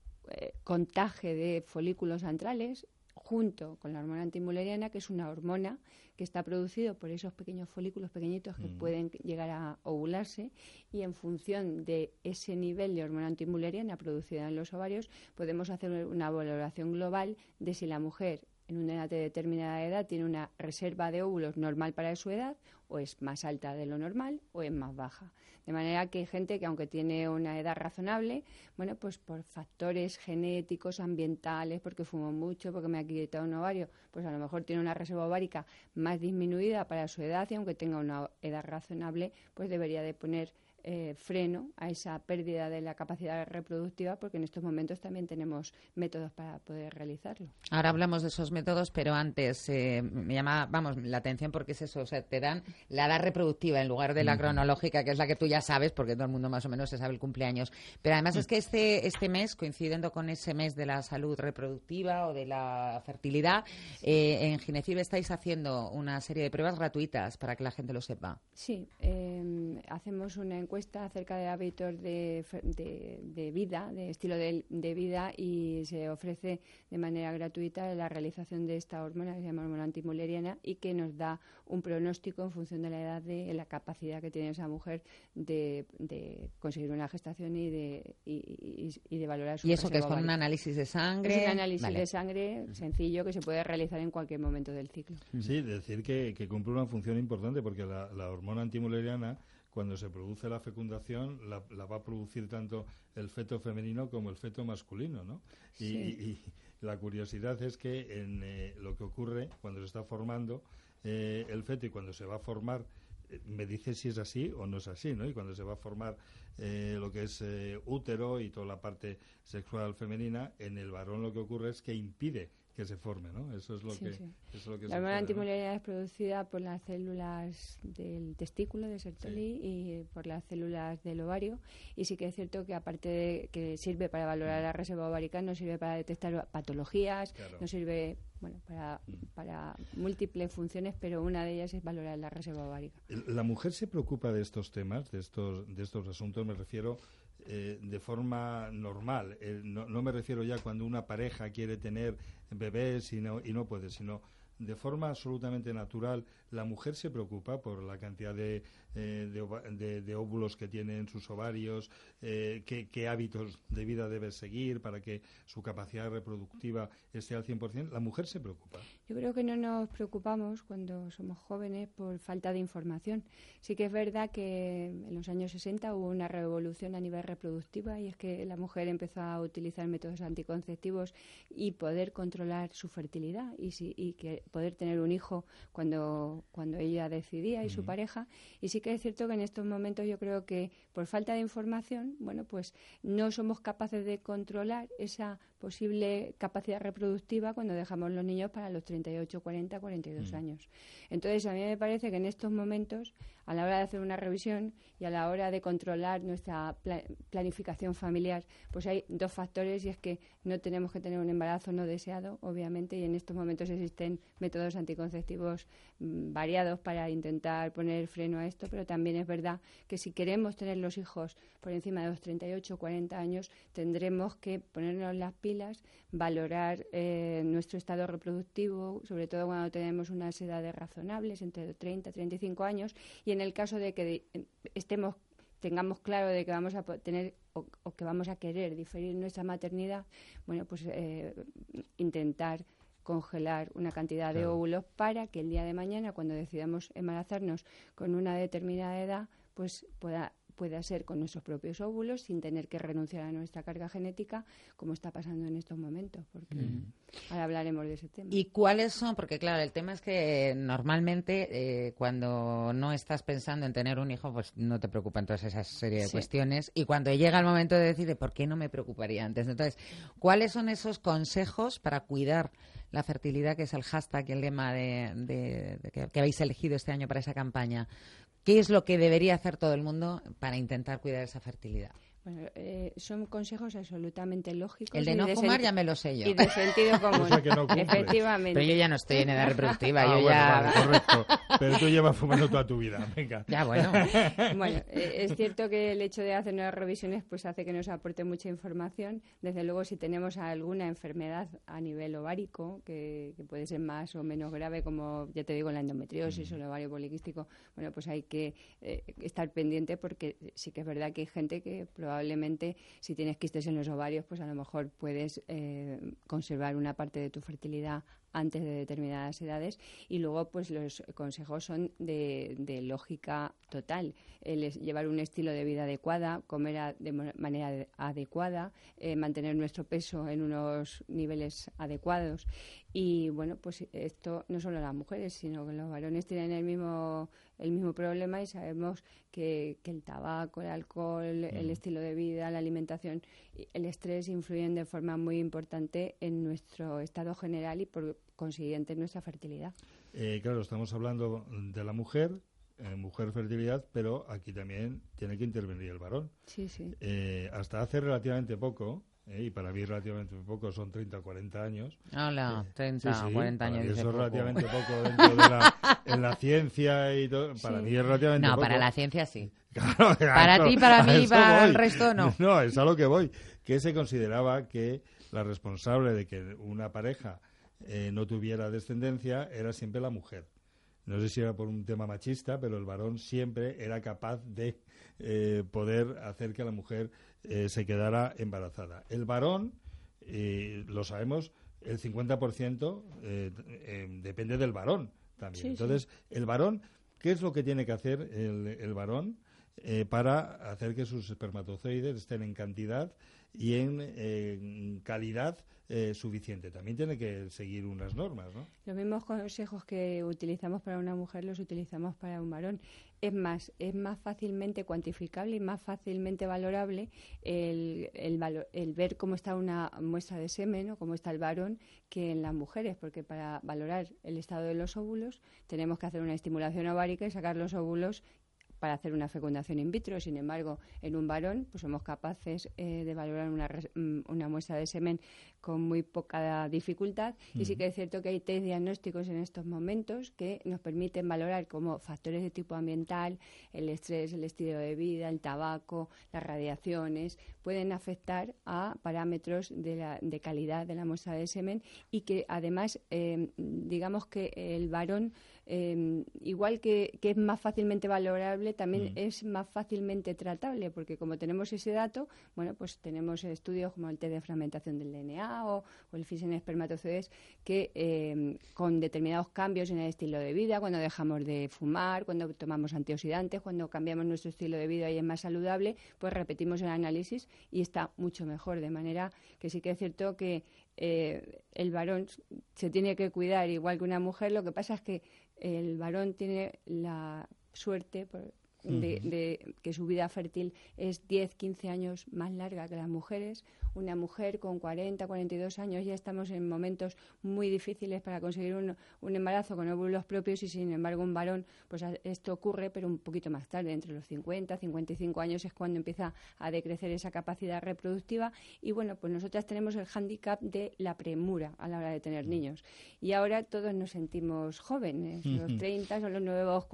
contaje de folículos antrales junto con la hormona antimuleriana, que es una hormona que está producida por esos pequeños folículos pequeñitos que pueden llegar a ovularse, y en función de ese nivel de hormona antimuleriana producida en los ovarios podemos hacer una valoración global de si la mujer en una edad determinada edad tiene una reserva de óvulos normal para su edad, o es más alta de lo normal, o es más baja. De manera que hay gente que, aunque tiene una edad razonable, bueno, pues por factores genéticos, ambientales, porque fumo mucho, porque me ha quitado un ovario, pues a lo mejor tiene una reserva ovárica más disminuida para su edad, y aunque tenga una edad razonable, pues debería de poner freno a esa pérdida de la capacidad reproductiva, porque en estos momentos también tenemos métodos para poder realizarlo. Ahora hablamos de esos métodos, pero antes me llama la atención porque es eso, o sea, te dan la edad reproductiva en lugar de la cronológica, que es la que tú ya sabes, porque todo el mundo más o menos se sabe el cumpleaños. Pero además es que este mes, coincidiendo con ese mes de la salud reproductiva o de la fertilidad, en Ginecib estáis haciendo una serie de pruebas gratuitas para que la gente lo sepa. Sí, hacemos una encuesta acerca de hábitos de vida, de estilo de vida, y se ofrece de manera gratuita la realización de esta hormona que se llama hormona antimuleriana, y que nos da un pronóstico en función de la edad, de la capacidad que tiene esa mujer de conseguir una gestación y de valorar su reserva. ¿Y eso que es con un análisis de sangre? Es un análisis de sangre sencillo que se puede realizar en cualquier momento del ciclo. Sí, decir que cumple una función importante, porque la hormona antimuleriana, cuando se produce la fecundación, la va a producir tanto el feto femenino como el feto masculino, ¿no? Y la curiosidad es que en lo que ocurre cuando se está formando el feto y cuando se va a formar, me dice si es así o no es así, ¿no? Y cuando se va a formar lo que es útero y toda la parte sexual femenina, en el varón lo que ocurre es que impide que se forme, ¿no? Eso es lo que... Sí. Eso es lo que la hormona antimularidad es producida por las células del testículo de Sertoli y por las células del ovario, y sí que es cierto que aparte de que sirve para valorar la reserva ovárica, no sirve para detectar patologías, no sirve para múltiples funciones, pero una de ellas es valorar la reserva ovárica. ¿La mujer se preocupa de estos temas, de estos asuntos? Me refiero de forma normal. No me refiero ya cuando una pareja quiere tener bebés y no puede, sino de forma absolutamente natural. La mujer se preocupa por la cantidad de óvulos que tiene en sus ovarios, qué hábitos de vida debe seguir para que su capacidad reproductiva esté al 100%. ¿La mujer se preocupa? Yo creo que no nos preocupamos cuando somos jóvenes por falta de información. Sí que es verdad que en los años 60 hubo una revolución a nivel reproductiva, y es que la mujer empezó a utilizar métodos anticonceptivos y poder controlar su fertilidad y que poder tener un hijo cuando ella decidía y su pareja. Y sí que es cierto que en estos momentos yo creo que por falta de información, bueno, pues no somos capaces de controlar esa posible capacidad reproductiva cuando dejamos los niños para los 38, 40, 42 años. Entonces, a mí me parece que en estos momentos, a la hora de hacer una revisión y a la hora de controlar nuestra planificación familiar, pues hay dos factores, y es que no tenemos que tener un embarazo no deseado, obviamente, y en estos momentos existen métodos anticonceptivos variados para intentar poner freno a esto, pero también es verdad que si queremos tener los hijos por encima de los 38 o 40 años, tendremos que ponernos las pilas, valorar nuestro estado reproductivo, sobre todo cuando tenemos unas edades razonables, entre 30 y 35 años, y en el caso de que tengamos claro de que vamos a tener o que vamos a querer diferir nuestra maternidad, bueno, pues intentar congelar una cantidad de óvulos para que el día de mañana, cuando decidamos embarazarnos con una determinada edad, pues pueda ser con nuestros propios óvulos sin tener que renunciar a nuestra carga genética, como está pasando en estos momentos, porque ahora hablaremos de ese tema. ¿Y cuáles son? Porque claro, el tema es que normalmente cuando no estás pensando en tener un hijo, pues no te preocupan todas esas serie de cuestiones, y cuando llega el momento de decir, ¿por qué no me preocuparía antes? Entonces, ¿cuáles son esos consejos para cuidar la fertilidad, que es el hashtag y el lema que habéis elegido este año para esa campaña? ¿Qué es lo que debería hacer todo el mundo para intentar cuidar esa fertilidad? Bueno, son consejos absolutamente lógicos. El de no fumar ya me lo sé yo. Y de sentido común. O sea que no efectivamente. Pero yo ya no estoy en edad reproductiva. Bueno, ya... vale, correcto. Pero tú llevas fumando toda tu vida. Venga. Ya, bueno. Bueno, es cierto que el hecho de hacer nuevas revisiones pues hace que nos aporte mucha información. Desde luego, si tenemos alguna enfermedad a nivel ovárico, que puede ser más o menos grave, como ya te digo, la endometriosis o el ovario poliquístico, bueno, pues hay que estar pendiente, porque sí que es verdad que hay gente que probablemente, si tienes quistes en los ovarios, pues a lo mejor puedes conservar una parte de tu fertilidad antes de determinadas edades. Y luego, pues los consejos son de lógica total. Llevar un estilo de vida adecuada, comer de manera adecuada, mantener nuestro peso en unos niveles adecuados. Y bueno, pues esto no solo las mujeres, sino que los varones tienen el mismo problema, y sabemos que el tabaco, el alcohol, el estilo de vida, la alimentación, el estrés influyen de forma muy importante en nuestro estado general y por consiguiente en nuestra fertilidad. Claro, estamos hablando de la mujer fertilidad, pero aquí también tiene que intervenir el varón. Sí, sí. Hasta hace relativamente poco, y para mí relativamente poco son 30 o 40 años. Hola, 30 o 40 años. Eso es relativamente poco dentro de la ciencia y todo. Para mí es relativamente poco. No, para la ciencia sí. Claro, para ti, para mí, para el resto no. No, es a lo que voy. Que se consideraba que la responsable de que una pareja no tuviera descendencia era siempre la mujer. No sé si era por un tema machista, pero el varón siempre era capaz de poder hacer que la mujer se quedara embarazada. El varón, lo sabemos, el 50% depende del varón también. Sí, entonces, sí. El varón, ¿qué es lo que tiene que hacer el varón? para hacer que sus espermatozoides estén en cantidad y en calidad suficiente. También tiene que seguir unas normas, ¿no? Los mismos consejos que utilizamos para una mujer los utilizamos para un varón. Es más fácilmente cuantificable y más fácilmente valorable el ver cómo está una muestra de semen o cómo está el varón que en las mujeres, porque para valorar el estado de los óvulos tenemos que hacer una estimulación ovárica y sacar los óvulos para hacer una fecundación in vitro. Sin embargo, en un varón pues somos capaces de valorar una muestra de semen con muy poca dificultad. Y sí que es cierto que hay 3 diagnósticos en estos momentos que nos permiten valorar como factores de tipo ambiental, el estrés, el estilo de vida, el tabaco, las radiaciones, pueden afectar a parámetros de calidad de la muestra de semen, y que además, digamos que el varón, igual que es más fácilmente valorable, también es más fácilmente tratable, porque como tenemos ese dato, bueno, pues tenemos estudios como el test de fragmentación del DNA o el FIS en espermatozoides que con determinados cambios en el estilo de vida, cuando dejamos de fumar, cuando tomamos antioxidantes, cuando cambiamos nuestro estilo de vida y es más saludable, pues repetimos el análisis y está mucho mejor, de manera que sí que es cierto que el varón se tiene que cuidar igual que una mujer. Lo que pasa es que el varón tiene la suerte de que su vida fértil es 10-15 años más larga que las mujeres. Una mujer con 40, 42 años ya estamos en momentos muy difíciles para conseguir un embarazo con óvulos propios, y sin embargo un varón, pues esto ocurre, pero un poquito más tarde, entre los 50, 55 años es cuando empieza a decrecer esa capacidad reproductiva. Y bueno, pues nosotras tenemos el hándicap de la premura a la hora de tener niños. Y ahora todos nos sentimos jóvenes, los 30 son los nuevos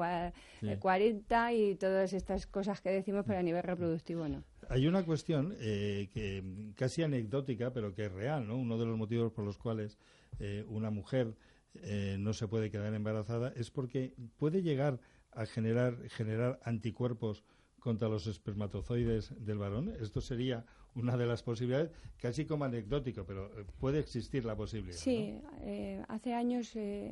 40 y todas estas cosas que decimos, pero a nivel reproductivo no. Hay una cuestión que casi anecdótica, pero que es real, ¿no? Uno de los motivos por los cuales una mujer no se puede quedar embarazada es porque puede llegar a generar anticuerpos contra los espermatozoides del varón. Esto sería una de las posibilidades, casi como anecdótico, pero puede existir la posibilidad. Sí, ¿no? Hace años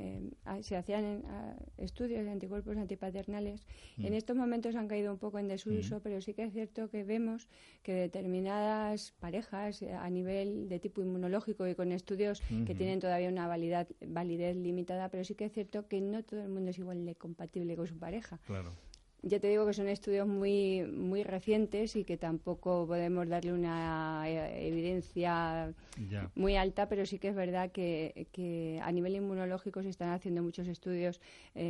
se hacían estudios de anticuerpos antipaternales. En estos momentos han caído un poco en desuso, pero sí que es cierto que vemos que determinadas parejas a nivel de tipo inmunológico y con estudios que tienen todavía una validez limitada, pero sí que es cierto que no todo el mundo es igual de compatible con su pareja. Claro. Ya te digo que son estudios muy muy recientes y que tampoco podemos darle una evidencia muy alta, pero sí que es verdad que a nivel inmunológico se están haciendo muchos estudios,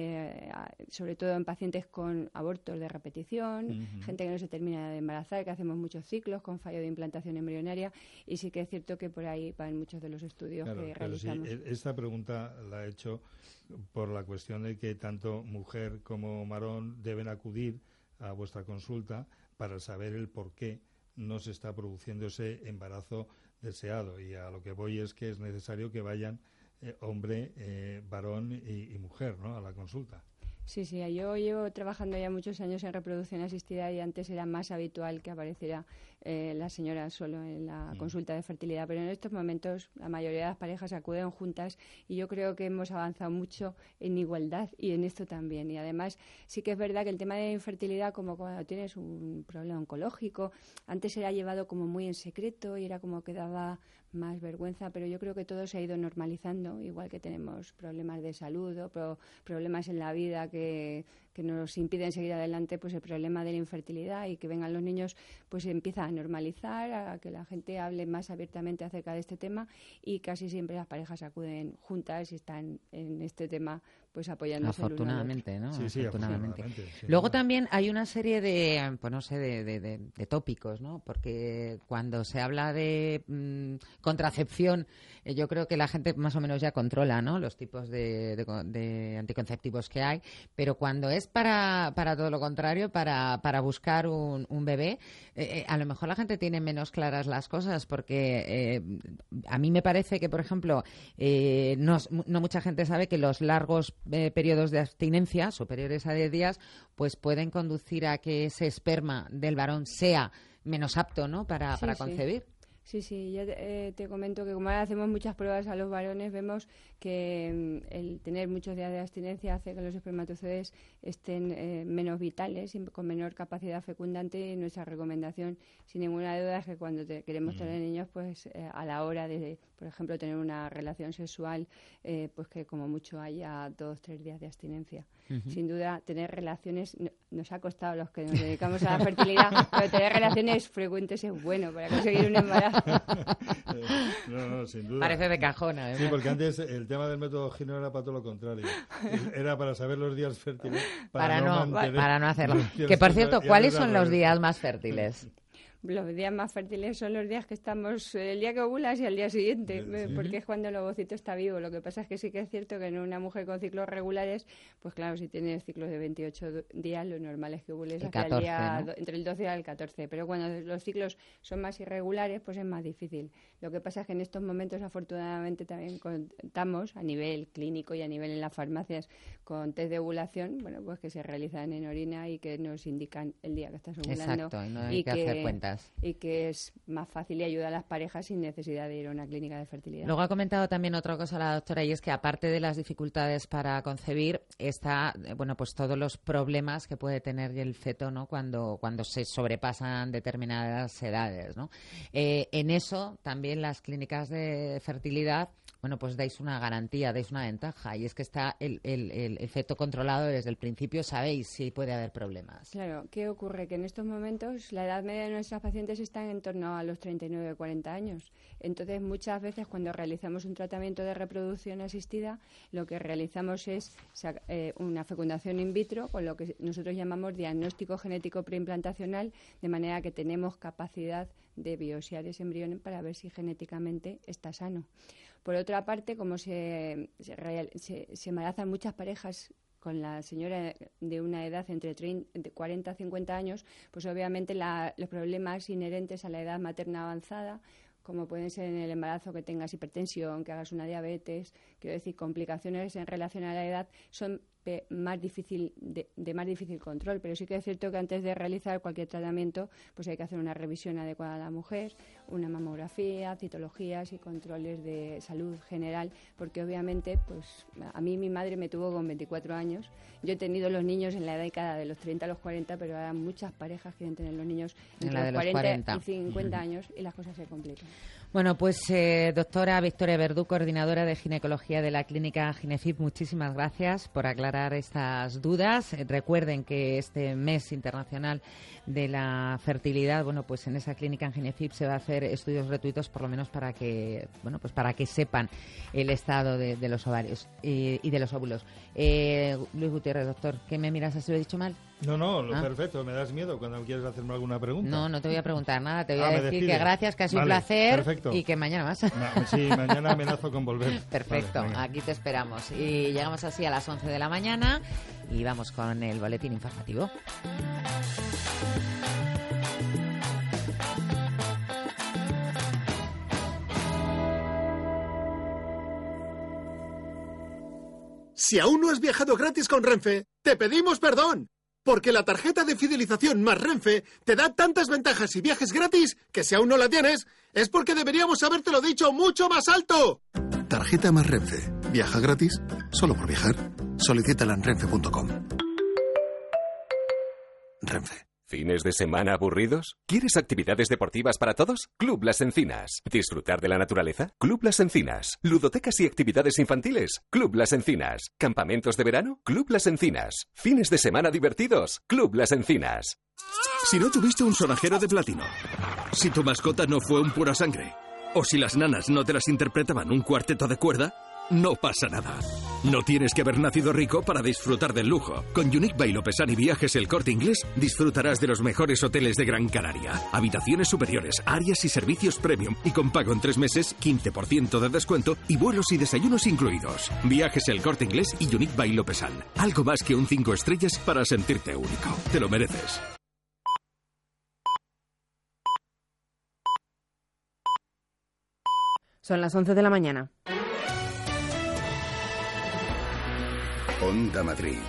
sobre todo en pacientes con abortos de repetición, gente que no se termina de embarazar, que hacemos muchos ciclos con fallo de implantación embrionaria, y sí que es cierto que por ahí van muchos de los estudios que realizamos. Sí, esta pregunta la he hecho por la cuestión de que tanto mujer como varón deben acudir a vuestra consulta para saber el por qué no se está produciendo ese embarazo deseado. Y a lo que voy es que es necesario que vayan hombre, varón y mujer, ¿no?, a la consulta. Sí, yo llevo trabajando ya muchos años en reproducción asistida y antes era más habitual que apareciera la señora solo en la consulta de fertilidad, pero en estos momentos la mayoría de las parejas acuden juntas y yo creo que hemos avanzado mucho en igualdad y en esto también. Y además sí que es verdad que el tema de infertilidad, como cuando tienes un problema oncológico, antes era llevado como muy en secreto y era como que daba más vergüenza, pero yo creo que todo se ha ido normalizando, igual que tenemos problemas de salud o problemas en la vida que nos impiden seguir adelante, pues el problema de la infertilidad y que vengan los niños pues empieza a normalizar, a que la gente hable más abiertamente acerca de este tema, y casi siempre las parejas acuden juntas y están en este tema pues apoyándose afortunadamente, el uno al otro. ¿no? Sí, afortunadamente. Sí, luego también hay una serie de, pues no sé, de tópicos, ¿no? Porque cuando se habla de contracepción, yo creo que la gente más o menos ya controla, ¿no?, los tipos de anticonceptivos que hay, pero cuando es para todo lo contrario, para buscar un bebé, a lo mejor la gente tiene menos claras las cosas, porque a mí me parece que, por ejemplo, no mucha gente sabe que los largos periodos de abstinencia, superiores a 10 días, pues pueden conducir a que ese esperma del varón sea menos apto, ¿no?, para concebir. Sí, ya te comento que como ahora hacemos muchas pruebas a los varones, vemos que el tener muchos días de abstinencia hace que los espermatozoides estén menos vitales y con menor capacidad fecundante, y nuestra recomendación, sin ninguna duda, es que cuando queremos tener niños, pues a la hora de, por ejemplo, tener una relación sexual, pues que como mucho haya 2-3 días de abstinencia. Sin duda, tener relaciones, nos ha costado a los que nos dedicamos a la fertilidad, pero tener relaciones frecuentes es bueno para conseguir un embarazo. No, sin duda. Parece de cajón, además. Sí, porque antes el tema del método Gino era para todo lo contrario. Era para saber los días fértiles, para no hacerlo. Que, por cierto, ¿cuáles son los días más fértiles? Los días más fértiles son los días que estamos, el día que ovulas y al día siguiente, porque es cuando el ovocito está vivo. Lo que pasa es que sí que es cierto que en una mujer con ciclos regulares, pues claro, si tienes ciclos de 28 días, lo normal es que ovules hasta 14, el día, ¿no? Entre el 12 y el 14. Pero cuando los ciclos son más irregulares, pues es más difícil. Lo que pasa es que en estos momentos, afortunadamente, también contamos a nivel clínico y a nivel en las farmacias con test de ovulación, bueno, pues que se realizan en orina y que nos indican el día que estás ovulando. Exacto, y no hay que hacer cuentas. Y que es más fácil y ayuda a las parejas sin necesidad de ir a una clínica de fertilidad. Luego ha comentado también otra cosa la doctora, y es que aparte de las dificultades para concebir, está, bueno, pues todos los problemas que puede tener el feto, ¿no? Cuando se sobrepasan determinadas edades, ¿no? En eso también las clínicas de fertilidad, bueno, pues dais una garantía, dais una ventaja, y es que está el feto controlado desde el principio, sabéis si puede haber problemas. Claro, ¿qué ocurre? Que en estos momentos la edad media de nuestras pacientes está en torno a los 39-40 años. Entonces, muchas veces cuando realizamos un tratamiento de reproducción asistida, lo que realizamos es una fecundación in vitro, con lo que nosotros llamamos diagnóstico genético preimplantacional, de manera que tenemos capacidad de biopsiar ese embrión para ver si genéticamente está sano. Por otra parte, como se embarazan muchas parejas con la señora de una edad entre 40 y 50 años, pues obviamente los problemas inherentes a la edad materna avanzada, como pueden ser en el embarazo que tengas hipertensión, que hagas una diabetes, quiero decir, complicaciones en relación a la edad, son de más difícil control, pero sí que es cierto que antes de realizar cualquier tratamiento, pues hay que hacer una revisión adecuada a la mujer, una mamografía, citologías y controles de salud general, porque obviamente, pues a mí mi madre me tuvo con 24 años, yo he tenido los niños en la década de los 30 a los 40, pero ahora muchas parejas quieren tener los niños entre los 40 y 50 años y las cosas se complican. Bueno, pues doctora Victoria Verdú, coordinadora de ginecología de la clínica Ginefip, muchísimas gracias por aclarar estas dudas. Recuerden que este mes internacional de la fertilidad, bueno, pues en esa clínica en Ginefip se va a hacer estudios gratuitos, por lo menos para que, bueno, pues para que sepan el estado de los ovarios y de los óvulos. Luis Gutiérrez, doctor, ¿qué me miras así? ¿Lo he dicho mal? No, perfecto, me das miedo cuando quieres hacerme alguna pregunta. No te voy a preguntar nada, te voy a decir que gracias, que ha sido un placer, perfecto. Y que mañana más. Sí, mañana amenazo con volver. Perfecto, vale, aquí te esperamos. Y llegamos así a las 11 de la mañana y vamos con el boletín informativo. Si aún no has viajado gratis con Renfe, te pedimos perdón. Porque la tarjeta de fidelización más Renfe te da tantas ventajas y viajes gratis que si aún no la tienes, es porque deberíamos habértelo dicho mucho más alto. Tarjeta más Renfe. Viaja gratis solo por viajar. Solicítala en renfe.com. Renfe. ¿Fines de semana aburridos? ¿Quieres actividades deportivas para todos? Club Las Encinas. ¿Disfrutar de la naturaleza? Club Las Encinas. ¿Ludotecas y actividades infantiles? Club Las Encinas. ¿Campamentos de verano? Club Las Encinas. ¿Fines de semana divertidos? Club Las Encinas. Si no tuviste un sonajero de platino, si tu mascota no fue un pura sangre, o si las nanas no te las interpretaban un cuarteto de cuerda, no pasa nada. No tienes que haber nacido rico para disfrutar del lujo. Con Unique by Lopesan y Viajes El Corte Inglés disfrutarás de los mejores hoteles de Gran Canaria. Habitaciones superiores, áreas y servicios premium. Y con pago en 3 meses, 15% de descuento y vuelos y desayunos incluidos. Viajes El Corte Inglés y Unique by Lopesan. Algo más que un 5 estrellas para sentirte único. Te lo mereces. Son las 11 de la mañana. Onda Madrid.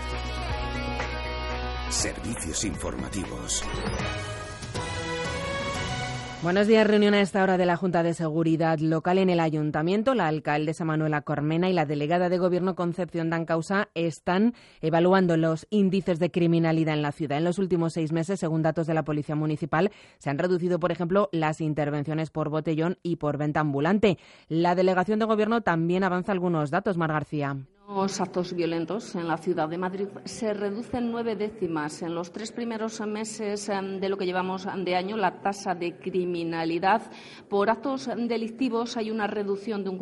Servicios informativos. Buenos días. Reunión a esta hora de la Junta de Seguridad Local en el Ayuntamiento. La alcaldesa Manuela Cormena y la delegada de Gobierno Concepción Dancausa están evaluando los índices de criminalidad en la ciudad. En los últimos 6 meses, según datos de la Policía Municipal, se han reducido, por ejemplo, las intervenciones por botellón y por venta ambulante. La delegación de Gobierno también avanza algunos datos. Mar García. Los actos violentos en la ciudad de Madrid se reducen 9 décimas. En los 3 primeros meses de lo que llevamos de año, la tasa de criminalidad por actos delictivos hay una reducción de un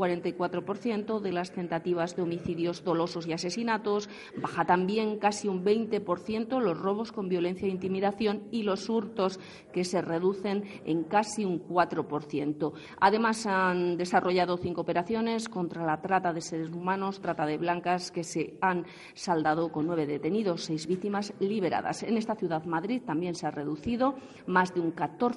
44% de las tentativas de homicidios dolosos y asesinatos. Baja también casi un 20% los robos con violencia e intimidación y los hurtos, que se reducen en casi un 4%. Además, han desarrollado 5 operaciones contra la trata de seres humanos, trata de blancas, que se han saldado con 9 detenidos, 6 víctimas liberadas. En esta ciudad, Madrid, también se ha reducido más de un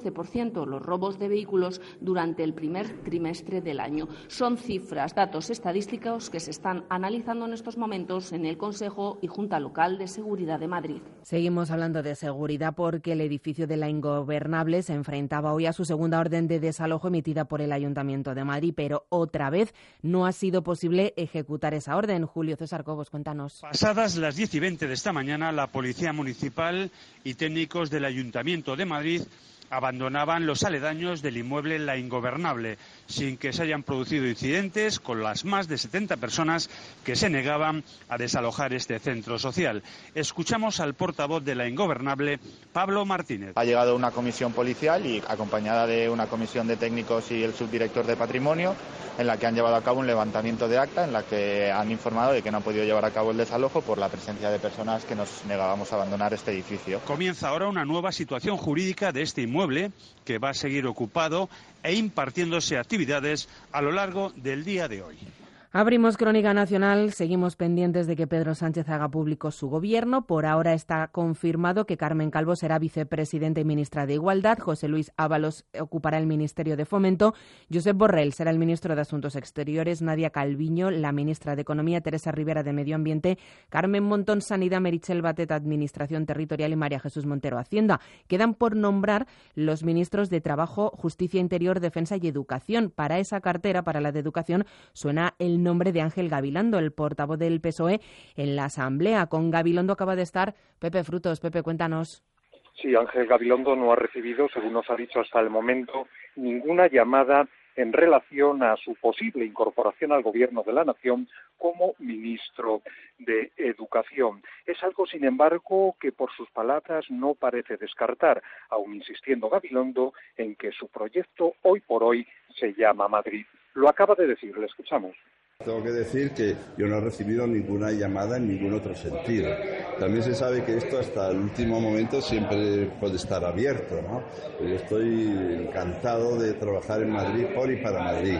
14% los robos de vehículos durante el primer trimestre del año. Son cifras, datos estadísticos que se están analizando en estos momentos en el Consejo y Junta Local de Seguridad de Madrid. Seguimos hablando de seguridad porque el edificio de La Ingobernable se enfrentaba hoy a su segunda orden de desalojo emitida por el Ayuntamiento de Madrid, pero otra vez no ha sido posible ejecutar esa orden. Julio César Cobos, cuéntanos. Pasadas las 10:20 de esta mañana, la Policía Municipal y técnicos del Ayuntamiento de Madrid abandonaban los aledaños del inmueble La Ingobernable, sin que se hayan producido incidentes con las más de 70 personas que se negaban a desalojar este centro social. Escuchamos al portavoz de La Ingobernable, Pablo Martínez. Ha llegado una comisión policial y acompañada de una comisión de técnicos y el subdirector de Patrimonio, en la que han llevado a cabo un levantamiento de acta, en la que han informado de que no han podido llevar a cabo el desalojo por la presencia de personas que nos negábamos a abandonar este edificio. Comienza ahora una nueva situación jurídica de este inmueble, que va a seguir ocupado e impartiéndose actividades a lo largo del día de hoy. Abrimos Crónica Nacional, seguimos pendientes de que Pedro Sánchez haga público su gobierno. Por ahora está confirmado que Carmen Calvo será vicepresidenta y ministra de Igualdad, José Luis Ábalos ocupará el Ministerio de Fomento, Josep Borrell será el ministro de Asuntos Exteriores, Nadia Calviño la ministra de Economía, Teresa Rivera de Medio Ambiente, Carmen Montón Sanidad, Meritxell Batet Administración Territorial y María Jesús Montero Hacienda. Quedan por nombrar los ministros de Trabajo, Justicia, Interior, Defensa y Educación. Para esa cartera, para la de Educación, suena el nombre de Ángel Gabilondo, el portavoz del PSOE en la Asamblea. Con Gabilondo acaba de estar Pepe Frutos. Pepe, cuéntanos. Sí, Ángel Gabilondo no ha recibido, según nos ha dicho hasta el momento, ninguna llamada en relación a su posible incorporación al Gobierno de la Nación como ministro de Educación. Es algo, sin embargo, que por sus palabras no parece descartar, aun insistiendo Gabilondo en que su proyecto hoy por hoy se llama Madrid. Lo acaba de decir, le escuchamos. Tengo que decir que yo no he recibido ninguna llamada en ningún otro sentido. También se sabe que esto hasta el último momento siempre puede estar abierto, ¿no? Yo estoy encantado de trabajar en Madrid por y para Madrid.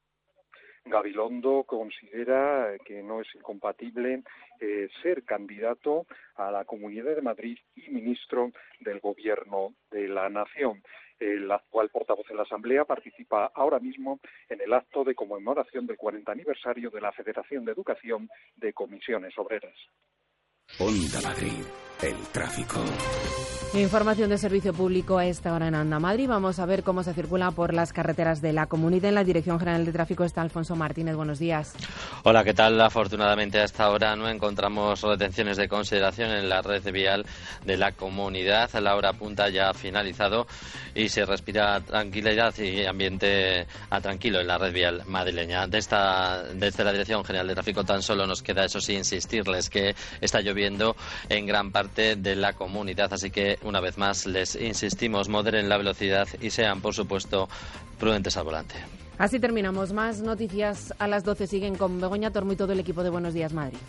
Gabilondo considera que no es incompatible ser candidato a la Comunidad de Madrid y ministro del Gobierno de la Nación. El actual portavoz en la Asamblea participa ahora mismo en el acto de conmemoración del 40 aniversario de la Federación de Educación de Comisiones Obreras. Onda Madrid, el tráfico. Información de servicio público a esta hora en Onda Madrid. Vamos a ver cómo se circula por las carreteras de la comunidad. En la Dirección General de Tráfico está Alfonso Martínez. Buenos días. Hola, ¿qué tal? Afortunadamente a esta hora no encontramos retenciones de consideración en la red vial de la comunidad. La hora punta ya ha finalizado y se respira tranquilidad y ambiente tranquilo en la red vial madrileña. Desde la Dirección General de Tráfico tan solo nos queda, eso sí, insistirles que está lloviendo en gran parte de la comunidad, así que una vez más les insistimos, moderen la velocidad y sean, por supuesto, prudentes al volante. Así terminamos. Más noticias a las 12 siguen con Begoña Tormo y todo el equipo de Buenos Días Madrid.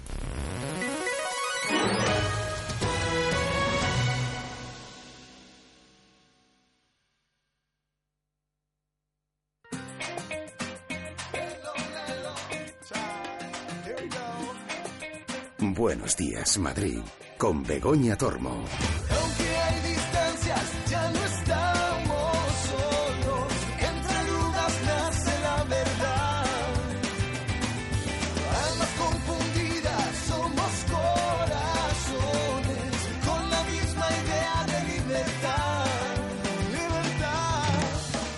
Buenos Días Madrid con Begoña Tormo. Aunque hay distancias, ya no estamos solos. Entre dudas nace la verdad. Almas confundidas, somos corazones con la misma idea de libertad. Libertad.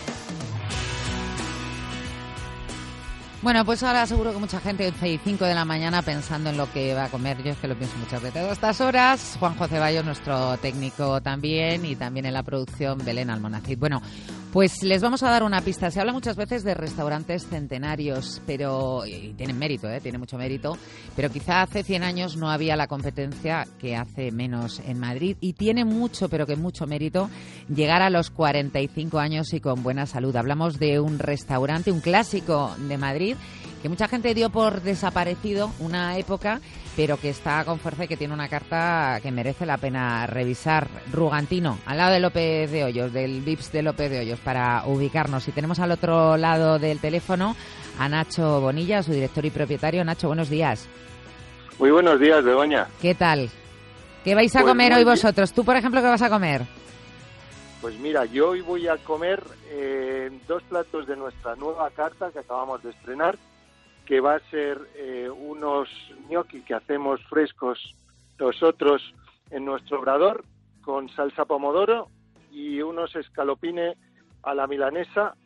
Bueno, pues ahora seguro que mucha gente 11 y 5 de la mañana pensando en lo que va a comer. Yo es que lo pienso muchas veces a estas horas. Juanjo Ceballos, nuestro técnico también, y también en la producción Belén Almonacid. Bueno, pues les vamos a dar una pista. Se habla muchas veces de restaurantes centenarios, pero y tienen mérito, tiene mucho mérito, pero quizá hace 100 años no había la competencia que hace menos en Madrid, y tiene mucho, pero que mucho mérito llegar a los 45 años y con buena salud. Hablamos de un restaurante, un clásico de Madrid, que mucha gente dio por desaparecido una época, pero que está con fuerza y que tiene una carta que merece la pena revisar. Rugantino, al lado de López de Hoyos, del Vips de López de Hoyos, para ubicarnos. Y tenemos al otro lado del teléfono a Nacho Bonilla, su director y propietario. Nacho, buenos días. Muy buenos días, Begoña. ¿Qué tal? ¿Qué vais a comer hoy vosotros? Tú, por ejemplo, ¿qué vas a comer? Pues mira, yo hoy voy a comer 2 platos de nuestra nueva carta que acabamos de estrenar, que va a ser unos gnocchi que hacemos frescos nosotros en nuestro obrador con salsa pomodoro, y unos escalopines a la milanesa,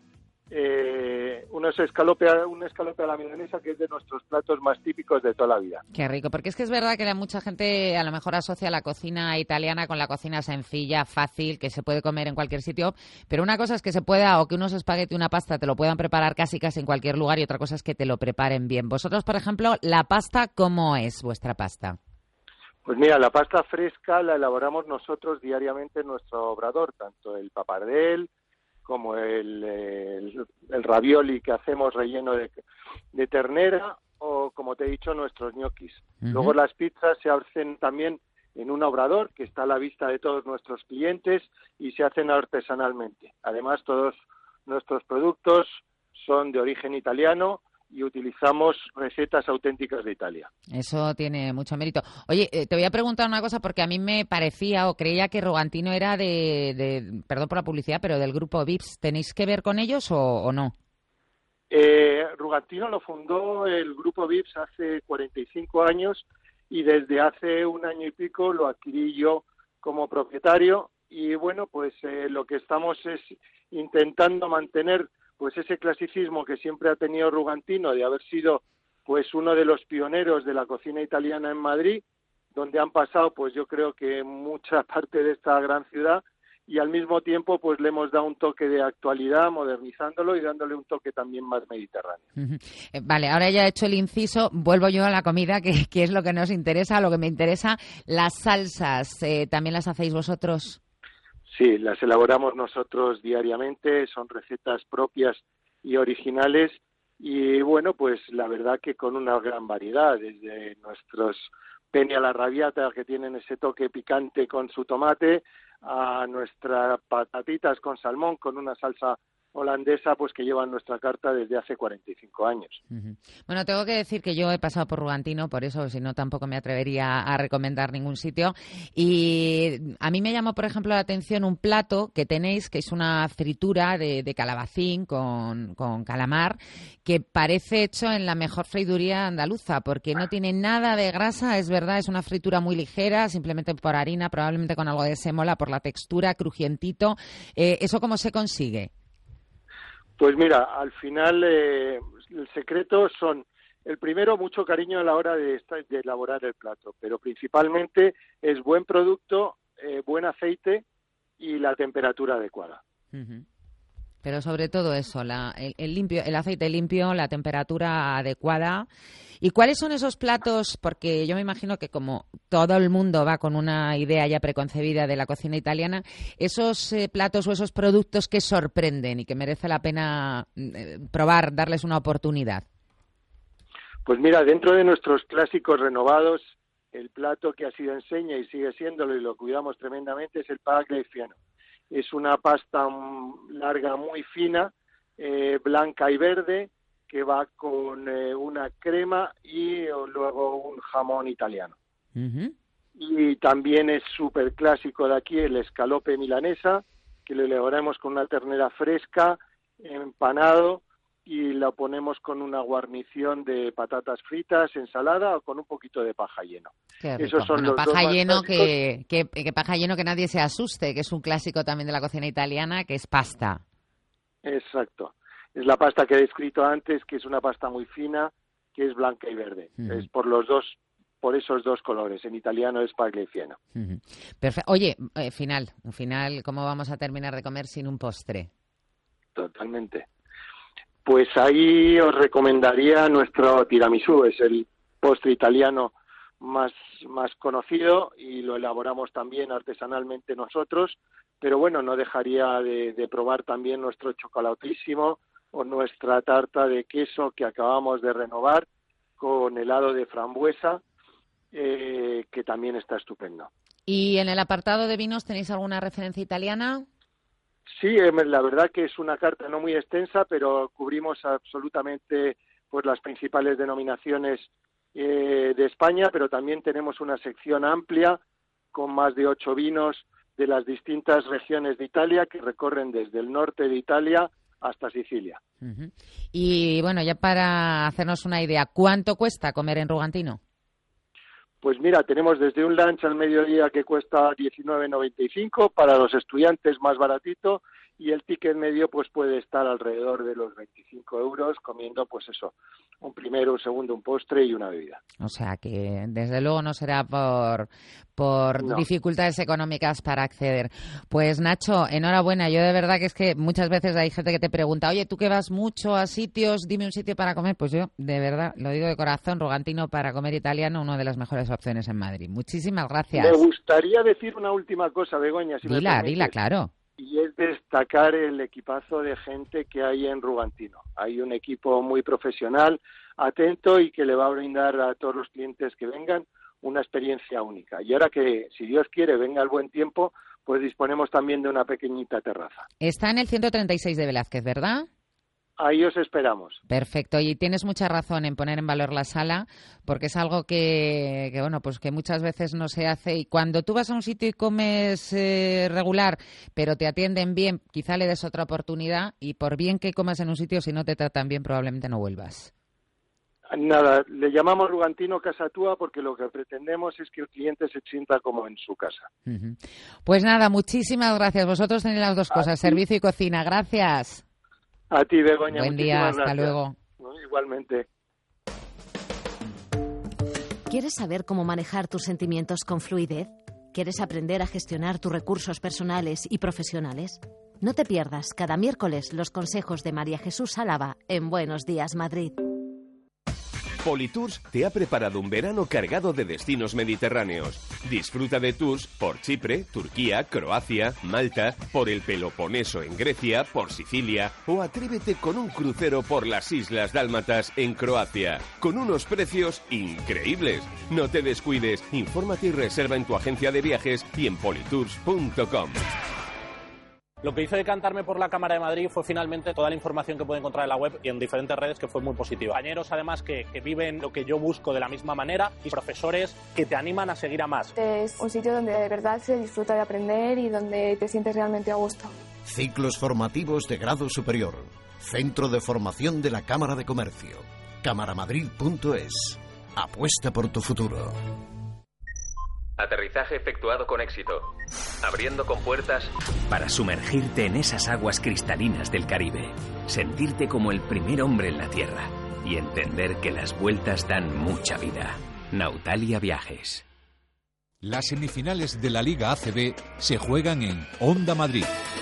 un escalope a la milanesa, que es de nuestros platos más típicos de toda la vida. Qué rico, porque es que es verdad que mucha gente a lo mejor asocia la cocina italiana con la cocina sencilla, fácil, que se puede comer en cualquier sitio, pero una cosa es que se pueda, o que unos espagueti y una pasta te lo puedan preparar casi en cualquier lugar, y otra cosa es que te lo preparen bien. Vosotros, por ejemplo, la pasta, ¿cómo es vuestra pasta? Pues mira, la pasta fresca la elaboramos nosotros diariamente en nuestro obrador, tanto el papardel como el ravioli que hacemos relleno de ternera, o, como te he dicho, nuestros ñoquis. Uh-huh. Luego las pizzas se hacen también en un obrador que está a la vista de todos nuestros clientes y se hacen artesanalmente. Además, todos nuestros productos son de origen italiano y utilizamos recetas auténticas de Italia. Eso tiene mucho mérito. Oye, te voy a preguntar una cosa, porque a mí me parecía o creía que Rugantino era perdón por la publicidad, pero del grupo Vips. ¿Tenéis que ver con ellos o no? Rugantino lo fundó el grupo Vips hace 45 años y desde hace 1 año y pico lo adquirí yo como propietario, y bueno, pues lo que estamos es intentando mantener pues ese clasicismo que siempre ha tenido Rugantino, de haber sido pues uno de los pioneros de la cocina italiana en Madrid, donde han pasado pues yo creo que mucha parte de esta gran ciudad, y al mismo tiempo pues le hemos dado un toque de actualidad, modernizándolo y dándole un toque también más mediterráneo. Vale, ahora ya he hecho el inciso, vuelvo yo a la comida, que es lo que nos interesa, lo que me interesa. Las salsas, ¿también las hacéis vosotros? Sí, las elaboramos nosotros diariamente, son recetas propias y originales, y bueno, pues la verdad que con una gran variedad, desde nuestros penne alla arrabbiata, que tienen ese toque picante con su tomate, a nuestras patatitas con salmón, con una salsa holandesa, pues que llevan nuestra carta desde hace 45 años. Uh-huh. Bueno, tengo que decir que yo he pasado por Rugantino, por eso, si no, tampoco me atrevería a recomendar ningún sitio. Y a mí me llamó, por ejemplo, la atención un plato que tenéis, que es una fritura de calabacín con calamar, que parece hecho en la mejor freiduría andaluza, porque no tiene nada de grasa, es verdad, es una fritura muy ligera, simplemente por harina, probablemente con algo de sémola, por la textura, crujientito. ¿Eso cómo se consigue? Pues mira, al final el secreto son, el primero, mucho cariño a la hora de elaborar el plato, pero principalmente es buen producto, buen aceite y la temperatura adecuada. Uh-huh. Pero sobre todo eso, el aceite limpio, la temperatura adecuada. ¿Y cuáles son esos platos? Porque yo me imagino que como todo el mundo va con una idea ya preconcebida de la cocina italiana, esos platos o esos productos que sorprenden y que merece la pena probar, darles una oportunidad. Pues mira, dentro de nuestros clásicos renovados, el plato que ha sido enseña y sigue siéndolo y lo cuidamos tremendamente es el Pagliaifiano. Es una pasta larga muy fina, blanca y verde, que va con una crema y luego un jamón italiano. Uh-huh. Y también es súper clásico de aquí el escalope milanesa, que lo elaboramos con una ternera fresca, empanado, y lo ponemos con una guarnición de patatas fritas, ensalada o con un poquito de paja lleno. Esos son los paja dos lleno que paja lleno, que nadie se asuste, que es un clásico también de la cocina italiana, que es pasta. Exacto. es la pasta que he descrito antes, que es una pasta muy fina, que es blanca y verde. Es por esos dos colores. En italiano es Paglifieno. Perfecto. Oye, un final, ¿cómo vamos a terminar de comer sin un postre? Totalmente. Pues ahí os recomendaría nuestro tiramisú, es el postre italiano más conocido y lo elaboramos también artesanalmente nosotros, pero bueno, no dejaría de probar también nuestro chocolatísimo o nuestra tarta de queso que acabamos de renovar con helado de frambuesa, que también está estupendo. ¿Y en el apartado de vinos tenéis alguna referencia italiana? Sí, la verdad que es una carta no muy extensa, pero cubrimos absolutamente pues las principales denominaciones de España, pero también tenemos una sección amplia con más de 8 vinos de las distintas regiones de Italia que recorren desde el norte de Italia hasta Sicilia. Y bueno, ya para hacernos una idea, ¿cuánto cuesta comer en Rugantino? Pues mira, tenemos desde un lunch al mediodía que cuesta 19,95, para los estudiantes más baratito, y el ticket medio pues puede estar alrededor de los 25 euros, comiendo pues eso, un primero, un segundo, un postre y una bebida. O sea que desde luego no será por dificultades económicas para acceder. Pues Nacho, enhorabuena. Yo de verdad que es que muchas veces hay gente que te pregunta, oye, tú que vas mucho a sitios, dime un sitio para comer. Pues yo, de verdad, lo digo de corazón, Rugantino para comer italiano, una de las mejores opciones en Madrid. Muchísimas gracias. Me gustaría decir una última cosa, Begoña, si me permites. Dila, claro. Y es destacar el equipazo de gente que hay en Rugantino. Hay un equipo muy profesional, atento y que le va a brindar a todos los clientes que vengan una experiencia única. Y ahora que, si Dios quiere, venga el buen tiempo, pues disponemos también de una pequeñita terraza. Está en el 136 de Velázquez, ¿verdad? Ahí os esperamos. Perfecto, y tienes mucha razón en poner en valor la sala, porque es algo que bueno, pues que muchas veces no se hace, y cuando tú vas a un sitio y comes regular, pero te atienden bien, quizá le des otra oportunidad, y por bien que comas en un sitio, si no te tratan bien, probablemente no vuelvas. Nada, le llamamos Rugantino Casa Tua porque lo que pretendemos es que el cliente se sienta como en su casa. Pues nada, muchísimas gracias. Vosotros tenéis las dos cosas, servicio y cocina. Gracias. A ti, Begoña. Buen día, hasta luego. Igualmente. ¿Quieres saber cómo manejar tus sentimientos con fluidez? ¿Quieres aprender a gestionar tus recursos personales y profesionales? No te pierdas cada miércoles los consejos de María Jesús Álava en Buenos Días, Madrid. Politours te ha preparado un verano cargado de destinos mediterráneos. Disfruta de tours por Chipre, Turquía, Croacia, Malta, por el Peloponeso en Grecia, por Sicilia, o atrévete con un crucero por las Islas Dálmatas en Croacia, con unos precios increíbles. No te descuides, infórmate y reserva en tu agencia de viajes y en politours.com. Lo que hizo decantarme por la Cámara de Madrid fue finalmente toda la información que puede encontrar en la web y en diferentes redes, que fue muy positiva. Compañeros, además, que viven lo que yo busco de la misma manera, y profesores que te animan a seguir a más. Es un sitio donde de verdad se disfruta de aprender y donde te sientes realmente a gusto. Ciclos formativos de grado superior. Centro de formación de la Cámara de Comercio. Camaramadrid.es. Apuesta por tu futuro. Aterrizaje efectuado con éxito. Abriendo compuertas para sumergirte en esas aguas cristalinas del Caribe, sentirte como el primer hombre en la Tierra y entender que las vueltas dan mucha vida. Nautalia Viajes. Las semifinales de la Liga ACB se juegan en Onda Madrid.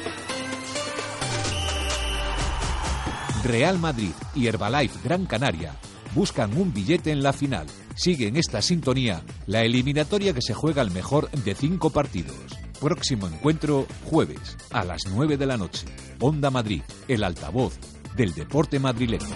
Real Madrid y Herbalife Gran Canaria buscan un billete en la final. Sigue en esta sintonía la eliminatoria que se juega al mejor de 5 partidos. Próximo encuentro, jueves, a las 9 de la noche. Onda Madrid, el altavoz del deporte madrileño.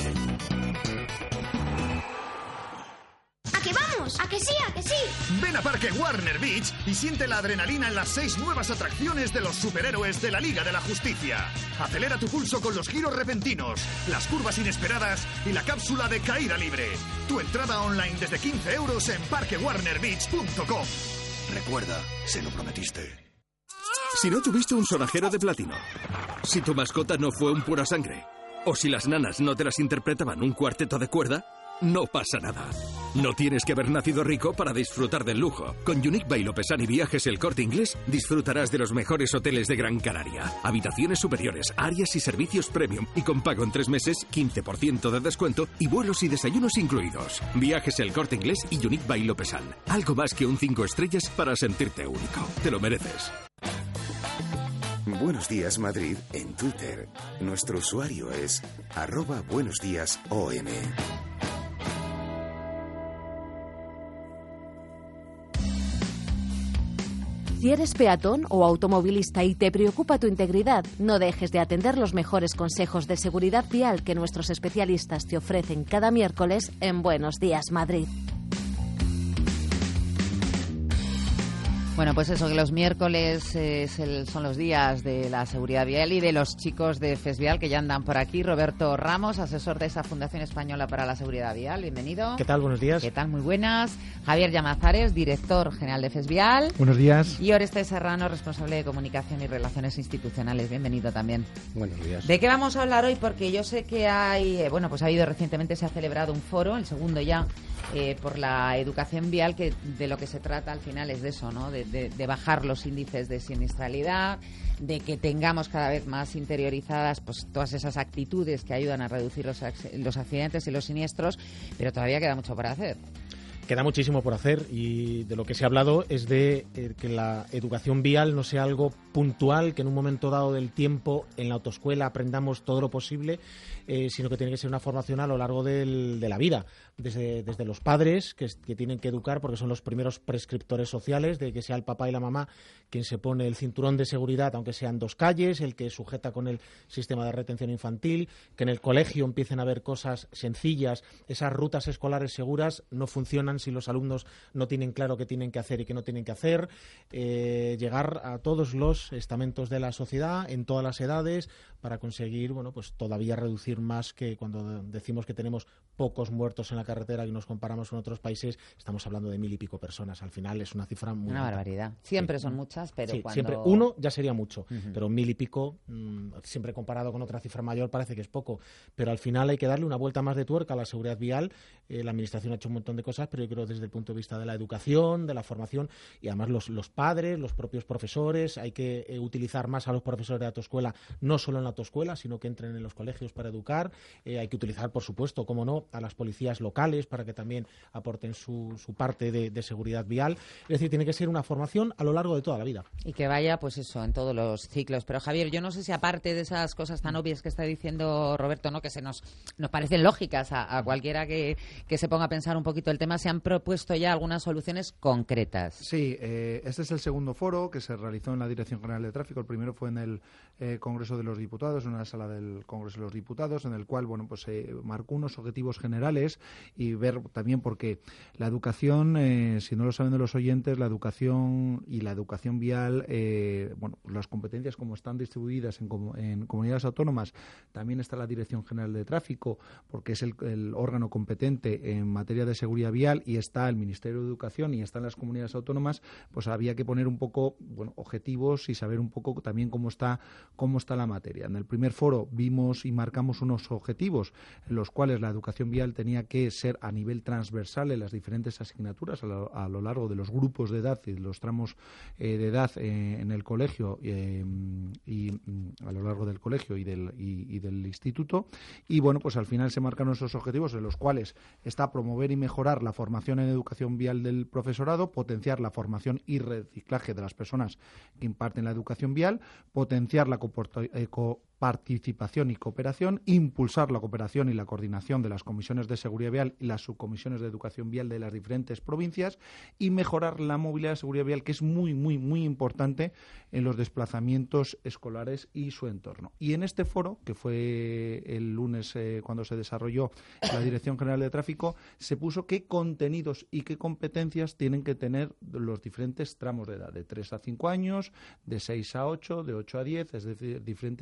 ¿A qué vamos? ¿A que sí? ¿A que sí? Ven a Parque Warner Beach y siente la adrenalina en las 6 nuevas atracciones de los superhéroes de la Liga de la Justicia. Acelera tu pulso con los giros repentinos, las curvas inesperadas y la cápsula de caída libre. Tu entrada online desde 15 euros en parquewarnerbeach.com. Recuerda, se lo prometiste. Si no tuviste un sonajero de platino, si tu mascota no fue un pura sangre, o si las nanas no te las interpretaban un cuarteto de cuerda, no pasa nada. No tienes que haber nacido rico para disfrutar del lujo. Con Unique by Lopesan y Viajes El Corte Inglés disfrutarás de los mejores hoteles de Gran Canaria. Habitaciones superiores, áreas y servicios premium. Y con pago en 3 meses, 15% de descuento y vuelos y desayunos incluidos. Viajes El Corte Inglés y Unique by Lopesan. Algo más que un 5 estrellas para sentirte único. Te lo mereces. Buenos Días Madrid en Twitter. Nuestro usuario es @buenosdíasom. Si eres peatón o automovilista y te preocupa tu integridad, no dejes de atender los mejores consejos de seguridad vial que nuestros especialistas te ofrecen cada miércoles en Buenos Días Madrid. Bueno, pues eso, que los miércoles son los días de la seguridad vial y de los chicos de FESVIAL que ya andan por aquí. Roberto Ramos, asesor de esa Fundación Española para la Seguridad Vial, bienvenido. ¿Qué tal? Buenos días. ¿Qué tal? Muy buenas. Javier Llamazares, director general de FESVIAL. Buenos días. Y Orestes Serrano, responsable de Comunicación y Relaciones Institucionales, bienvenido también. Buenos días. ¿De qué vamos a hablar hoy? Porque yo sé que hay, pues ha habido recientemente, se ha celebrado un foro, el segundo ya, por la educación vial, que de lo que se trata al final es de eso, ¿no? De bajar los índices de siniestralidad, de que tengamos cada vez más interiorizadas pues todas esas actitudes que ayudan a reducir los accidentes y los siniestros, pero todavía queda mucho por hacer. Queda muchísimo por hacer y de lo que se ha hablado es de que la educación vial no sea algo puntual, que en un momento dado del tiempo en la autoescuela aprendamos todo lo posible, sino que tiene que ser una formación a lo largo de la vida, desde los padres que tienen que educar porque son los primeros prescriptores sociales, de que sea el papá y la mamá quien se pone el cinturón de seguridad, aunque sean 2 calles, el que sujeta con el sistema de retención infantil, que en el colegio empiecen a ver cosas sencillas. Esas rutas escolares seguras no funcionan si los alumnos no tienen claro qué tienen que hacer y qué no tienen que hacer. Llegar a todos los estamentos de la sociedad, en todas las edades, para conseguir, pues todavía reducir más, que cuando decimos que tenemos pocos muertos en la carretera y nos comparamos con otros países, estamos hablando de 1000 y pico personas. Al final es una cifra muy... Una barbaridad. Siempre son muchas, pero sí, cuando... siempre uno ya sería mucho, pero 1000 y pico, siempre comparado con otra cifra mayor, parece que es poco. Pero al final hay que darle una vuelta más de tuerca a la seguridad vial. La Administración ha hecho un montón de cosas, pero yo creo desde el punto de vista de la educación, de la formación, y además los padres, los propios profesores, hay que utilizar más a los profesores de autoescuela, no solo en la autoescuela, sino que entren en los colegios para educar. Hay que utilizar, por supuesto, como no, a las policías locales para que también aporten su parte de seguridad vial. Es decir, tiene que ser una formación a lo largo de toda la vida. Y que vaya, pues eso, en todos los ciclos. Pero Javier, yo no sé si aparte de esas cosas tan obvias que está diciendo Roberto, ¿no?, que nos parecen lógicas a cualquiera que se ponga a pensar un poquito el tema, se han propuesto ya algunas soluciones concretas. Sí, este es el segundo foro que se realizó en la Dirección General de Tráfico. El primero fue en el Congreso de los Diputados, en una sala del Congreso de los Diputados, en el cual se marcó unos objetivos generales y ver también porque la educación, si no lo saben de los oyentes, la educación y la educación vial, las competencias como están distribuidas en comunidades autónomas, también está la Dirección General de Tráfico, porque es el órgano competente en materia de seguridad vial, y está el Ministerio de Educación y están las comunidades autónomas. Pues había que poner un poco objetivos y saber un poco también cómo está la materia. En el primer foro vimos y marcamos unos objetivos en los cuales la educación vial tenía que ser a nivel transversal en las diferentes asignaturas a lo largo de los grupos de edad y de los tramos de edad en el colegio y a lo largo del colegio y del instituto. Y pues al final se marcaron esos objetivos en los cuales está promover y mejorar la formación en educación vial del profesorado, potenciar la formación y reciclaje de las personas que imparten la educación vial, potenciar la participación y cooperación, impulsar la cooperación y la coordinación de las comisiones de seguridad vial y las subcomisiones de educación vial de las diferentes provincias, y mejorar la movilidad de seguridad vial, que es muy, muy, muy importante en los desplazamientos escolares y su entorno. Y en este foro, que fue el lunes cuando se desarrolló la Dirección General de Tráfico, se puso qué contenidos y qué competencias tienen que tener los diferentes tramos de edad, de 3 a 5 años, de 6 a 8, de 8 a 10, es decir, diferentes tramos de edad,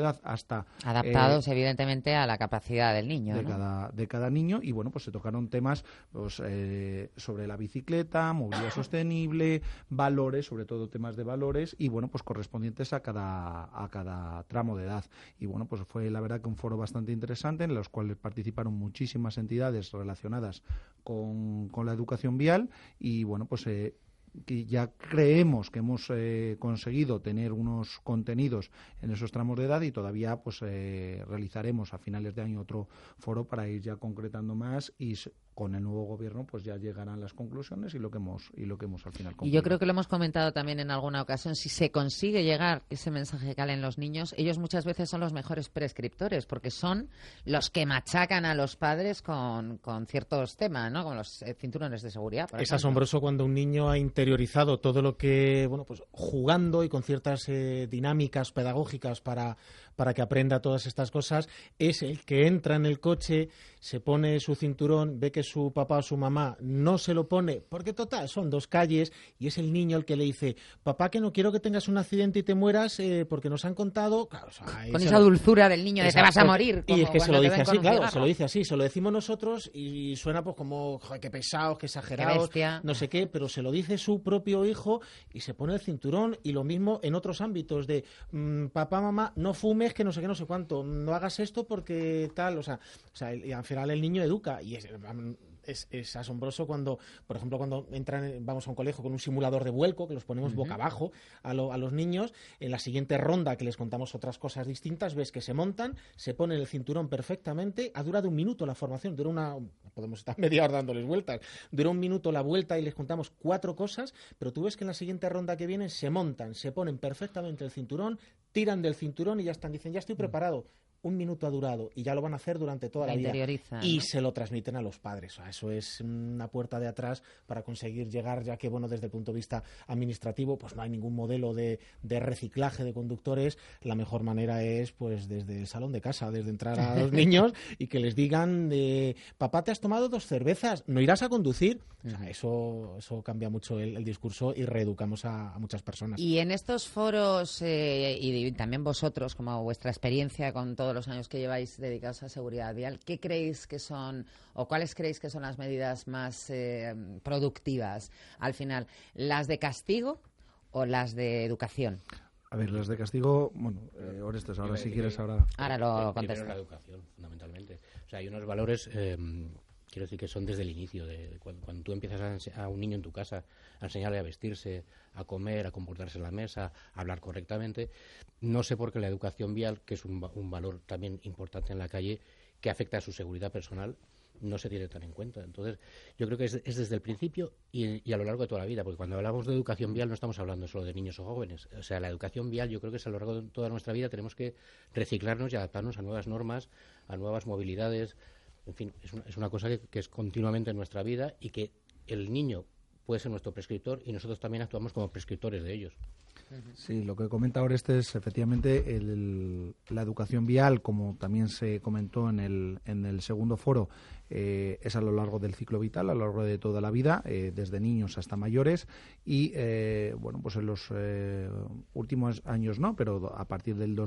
edad hasta... Adaptados, evidentemente, a la capacidad del niño, de cada niño, y bueno, pues se tocaron temas pues, sobre la bicicleta, movilidad sostenible, valores, sobre todo temas de valores, y bueno, pues correspondientes a cada tramo de edad. Y bueno, pues fue la verdad que un foro bastante interesante, en los cuales participaron muchísimas entidades relacionadas con la educación vial, y bueno, pues que ya creemos que hemos conseguido tener unos contenidos en esos tramos de edad, y todavía pues realizaremos a finales de año otro foro para ir ya concretando más, y con el nuevo gobierno pues ya llegarán las conclusiones y lo que hemos al final concluido. Y yo creo que lo hemos comentado también en alguna ocasión, si se consigue llegar ese mensaje que cala en los niños, ellos muchas veces son los mejores prescriptores, porque son los que machacan a los padres con ciertos temas, ¿no? Con los cinturones de seguridad. Es asombroso cuando un niño ha interiorizado todo lo que, bueno, pues jugando y con ciertas dinámicas pedagógicas para que aprenda todas estas cosas, es el que entra en el coche, se pone su cinturón, ve que su papá o su mamá no se lo pone, porque total, son 2 calles, y es el niño el que le dice, papá, que no quiero que tengas un accidente y te mueras, porque nos han contado... Claro, o sea, con esa dulzura del niño de te vas a morir. Y es que se lo dice así, claro, se lo dice así, se lo decimos nosotros y suena pues como, joder, qué pesados, qué exagerados, no sé qué, pero se lo dice su propio hijo y se pone el cinturón, y lo mismo en otros ámbitos de, papá, mamá, no fumes, que no sé qué, no sé cuánto, no hagas esto porque tal, o sea, y al final el niño educa, y es asombroso cuando, por ejemplo, cuando vamos a un colegio con un simulador de vuelco, que los ponemos boca abajo a los niños, en la siguiente ronda que les contamos otras cosas distintas, ves que se montan, se ponen el cinturón perfectamente, ha durado 1 minuto la formación, podemos estar media hora dándoles vueltas, dura 1 minuto la vuelta y les contamos 4 cosas, pero tú ves que en la siguiente ronda que viene se montan, se ponen perfectamente el cinturón, tiran del cinturón y ya están, dicen, ya estoy preparado. 1 minuto ha durado y ya lo van a hacer durante toda la vida. Y se lo transmiten a los padres. O sea, eso es una puerta de atrás para conseguir llegar, ya que, bueno, desde el punto de vista administrativo, pues no hay ningún modelo de reciclaje de conductores. La mejor manera es, pues, desde el salón de casa, desde entrar a los niños y que les digan, papá, te has tomado 2 cervezas, ¿no irás a conducir? O sea, eso cambia mucho el discurso y reeducamos a muchas personas. Y en estos foros, y también vosotros, como vuestra experiencia con todos los años que lleváis dedicados a seguridad vial, ¿qué creéis que son, o cuáles creéis que son las medidas más productivas al final? ¿Las de castigo o las de educación? A ver, las de castigo, bueno, Orestes, ahora si quieres, ahora lo contestas. La educación, fundamentalmente. O sea, hay unos valores... quiero decir que son desde el inicio, cuando tú empiezas a un niño en tu casa a enseñarle a vestirse, a comer, a comportarse en la mesa, a hablar correctamente. No sé por qué la educación vial, que es un valor también importante en la calle, que afecta a su seguridad personal, no se tiene tan en cuenta. Entonces, yo creo que es desde el principio y a lo largo de toda la vida, porque cuando hablamos de educación vial no estamos hablando solo de niños o jóvenes. O sea, la educación vial yo creo que es a lo largo de toda nuestra vida, tenemos que reciclarnos y adaptarnos a nuevas normas, a nuevas movilidades. En fin, es una cosa que es continuamente en nuestra vida, y que el niño puede ser nuestro prescriptor y nosotros también actuamos como prescriptores de ellos. Sí, lo que comenta Orestes es efectivamente la educación vial, como también se comentó en el segundo foro, es a lo largo del ciclo vital, a lo largo de toda la vida, desde niños hasta mayores, y bueno, pues en los últimos años no, pero a partir del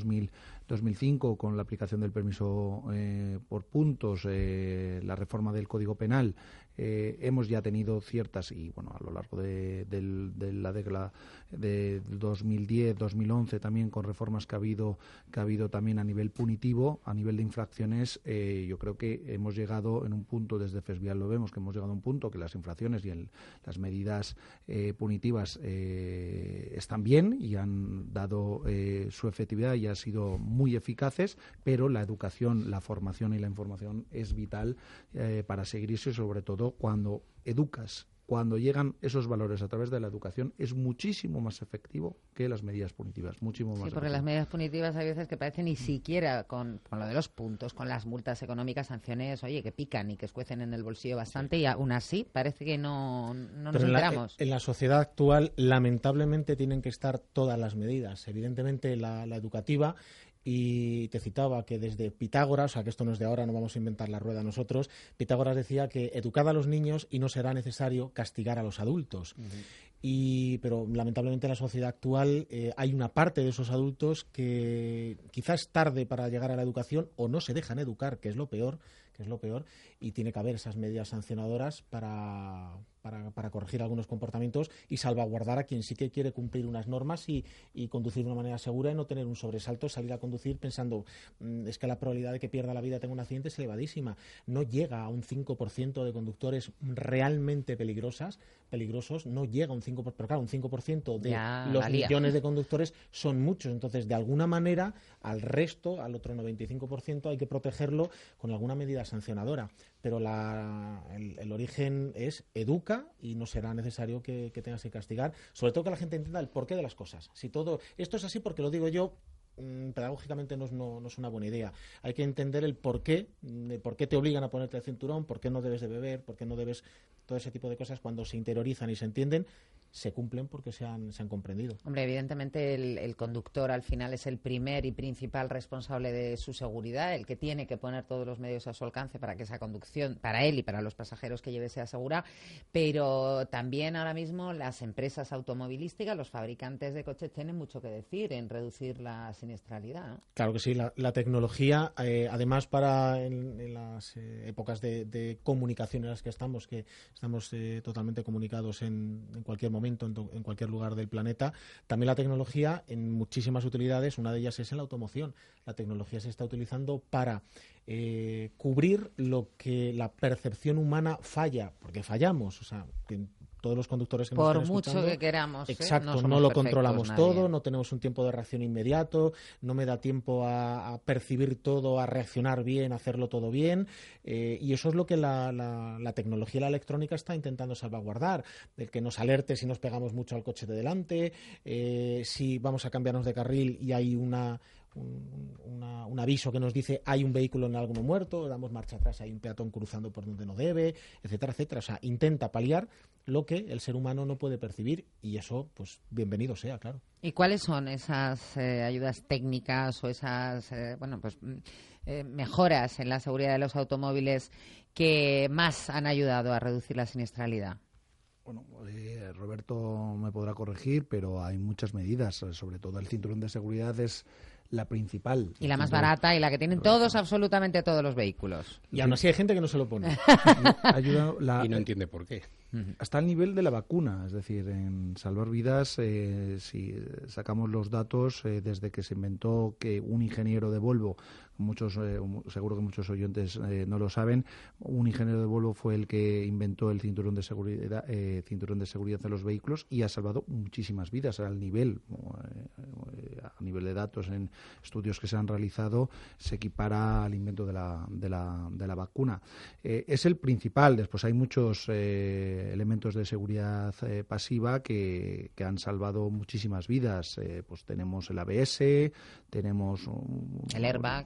2005, con la aplicación del permiso por puntos, la reforma del Código Penal, hemos ya tenido ciertas, y bueno, a lo largo de la década de 2010, 2011, también con reformas que ha habido también a nivel punitivo, a nivel de infracciones, yo creo que hemos llegado en un punto, desde FESVIAL lo vemos, que hemos llegado a un punto que las infracciones y las medidas punitivas están bien y han dado su efectividad y han sido muy eficaces, pero la educación, la formación y la información es vital para seguir eso, y sobre todo cuando educas, cuando llegan esos valores a través de la educación, es muchísimo más efectivo que las medidas punitivas, muchísimo más efectivo. Porque las medidas punitivas hay veces que parecen ni siquiera con lo de los puntos, con las multas económicas, sanciones, oye, que pican y que escuecen en el bolsillo bastante, y aún así parece que no nos enteramos. En la sociedad actual, lamentablemente, tienen que estar todas las medidas. Evidentemente, la educativa Y te citaba que desde Pitágoras, o sea que esto no es de ahora, no vamos a inventar la rueda nosotros, Pitágoras decía que educad a los niños y no será necesario castigar a los adultos. Pero lamentablemente en la sociedad actual hay una parte de esos adultos que quizás es tarde para llegar a la educación o no se dejan educar, que es lo peor, y tiene que haber esas medidas sancionadoras para corregir algunos comportamientos y salvaguardar a quien sí que quiere cumplir unas normas y conducir de una manera segura y no tener un sobresalto, salir a conducir pensando es que la probabilidad de que pierda la vida y tenga un accidente es elevadísima. No llega a un 5% de conductores realmente peligrosos, no llega a un 5%, pero claro, un 5% de los millones de conductores son muchos, entonces de alguna manera al resto, al otro 95% hay que protegerlo con alguna medida sancionadora, pero el origen es educa y no será necesario que tengas que castigar, sobre todo que la gente entienda el porqué de las cosas. Si todo esto es así porque lo digo yo, pedagógicamente no es una buena idea. Hay que entender el porqué, de por qué te obligan a ponerte el cinturón, por qué no debes de beber, por qué no debes, todo ese tipo de cosas cuando se interiorizan y se entienden, se cumplen porque se han comprendido. Hombre, evidentemente el conductor al final es el primer y principal responsable de su seguridad, el que tiene que poner todos los medios a su alcance para que esa conducción, para él y para los pasajeros que lleve, sea segura, pero también ahora mismo las empresas automovilísticas, los fabricantes de coches tienen mucho que decir en reducir la siniestralidad, ¿no? Claro que sí, la tecnología, además para en las épocas de comunicación en las que estamos totalmente comunicados en cualquier momento, en cualquier lugar del planeta, también la tecnología en muchísimas utilidades, una de ellas es en la automoción. La tecnología se está utilizando para cubrir lo que la percepción humana falla, porque fallamos, o sea, que todos los conductores que nos están escuchando, por mucho que queramos, exacto, no lo controlamos todo, no tenemos un tiempo de reacción inmediato, no me da tiempo a percibir todo, a reaccionar bien, a hacerlo todo bien, y eso es lo que la tecnología y la electrónica está intentando salvaguardar, el que nos alerte si nos pegamos mucho al coche de delante, si vamos a cambiarnos de carril y hay un aviso que nos dice hay un vehículo en alguno muerto, damos marcha atrás, hay un peatón cruzando por donde no debe, etcétera, etcétera. O sea, intenta paliar lo que el ser humano no puede percibir y eso, pues, bienvenido sea, claro. ¿Y cuáles son esas ayudas técnicas o esas, mejoras en la seguridad de los automóviles que más han ayudado a reducir la siniestralidad? Bueno, Roberto me podrá corregir, pero hay muchas medidas, sobre todo el cinturón de seguridad es la principal. Y la más barata y la que tienen todos, absolutamente todos los vehículos. Y aún así hay gente que no se lo pone. Y no entiende por qué. Hasta el nivel de la vacuna, es decir, en salvar vidas, si sacamos los datos, desde que se inventó que un ingeniero de Volvo, seguro que muchos oyentes no lo saben, un ingeniero de Volvo fue el que inventó el cinturón de seguridad de los vehículos y ha salvado muchísimas vidas. A nivel de datos en estudios que se han realizado, se equipara al invento de la vacuna. Es el principal. Después hay muchos elementos de seguridad pasiva que han salvado muchísimas vidas. Pues tenemos el ABS, tenemos el airbag.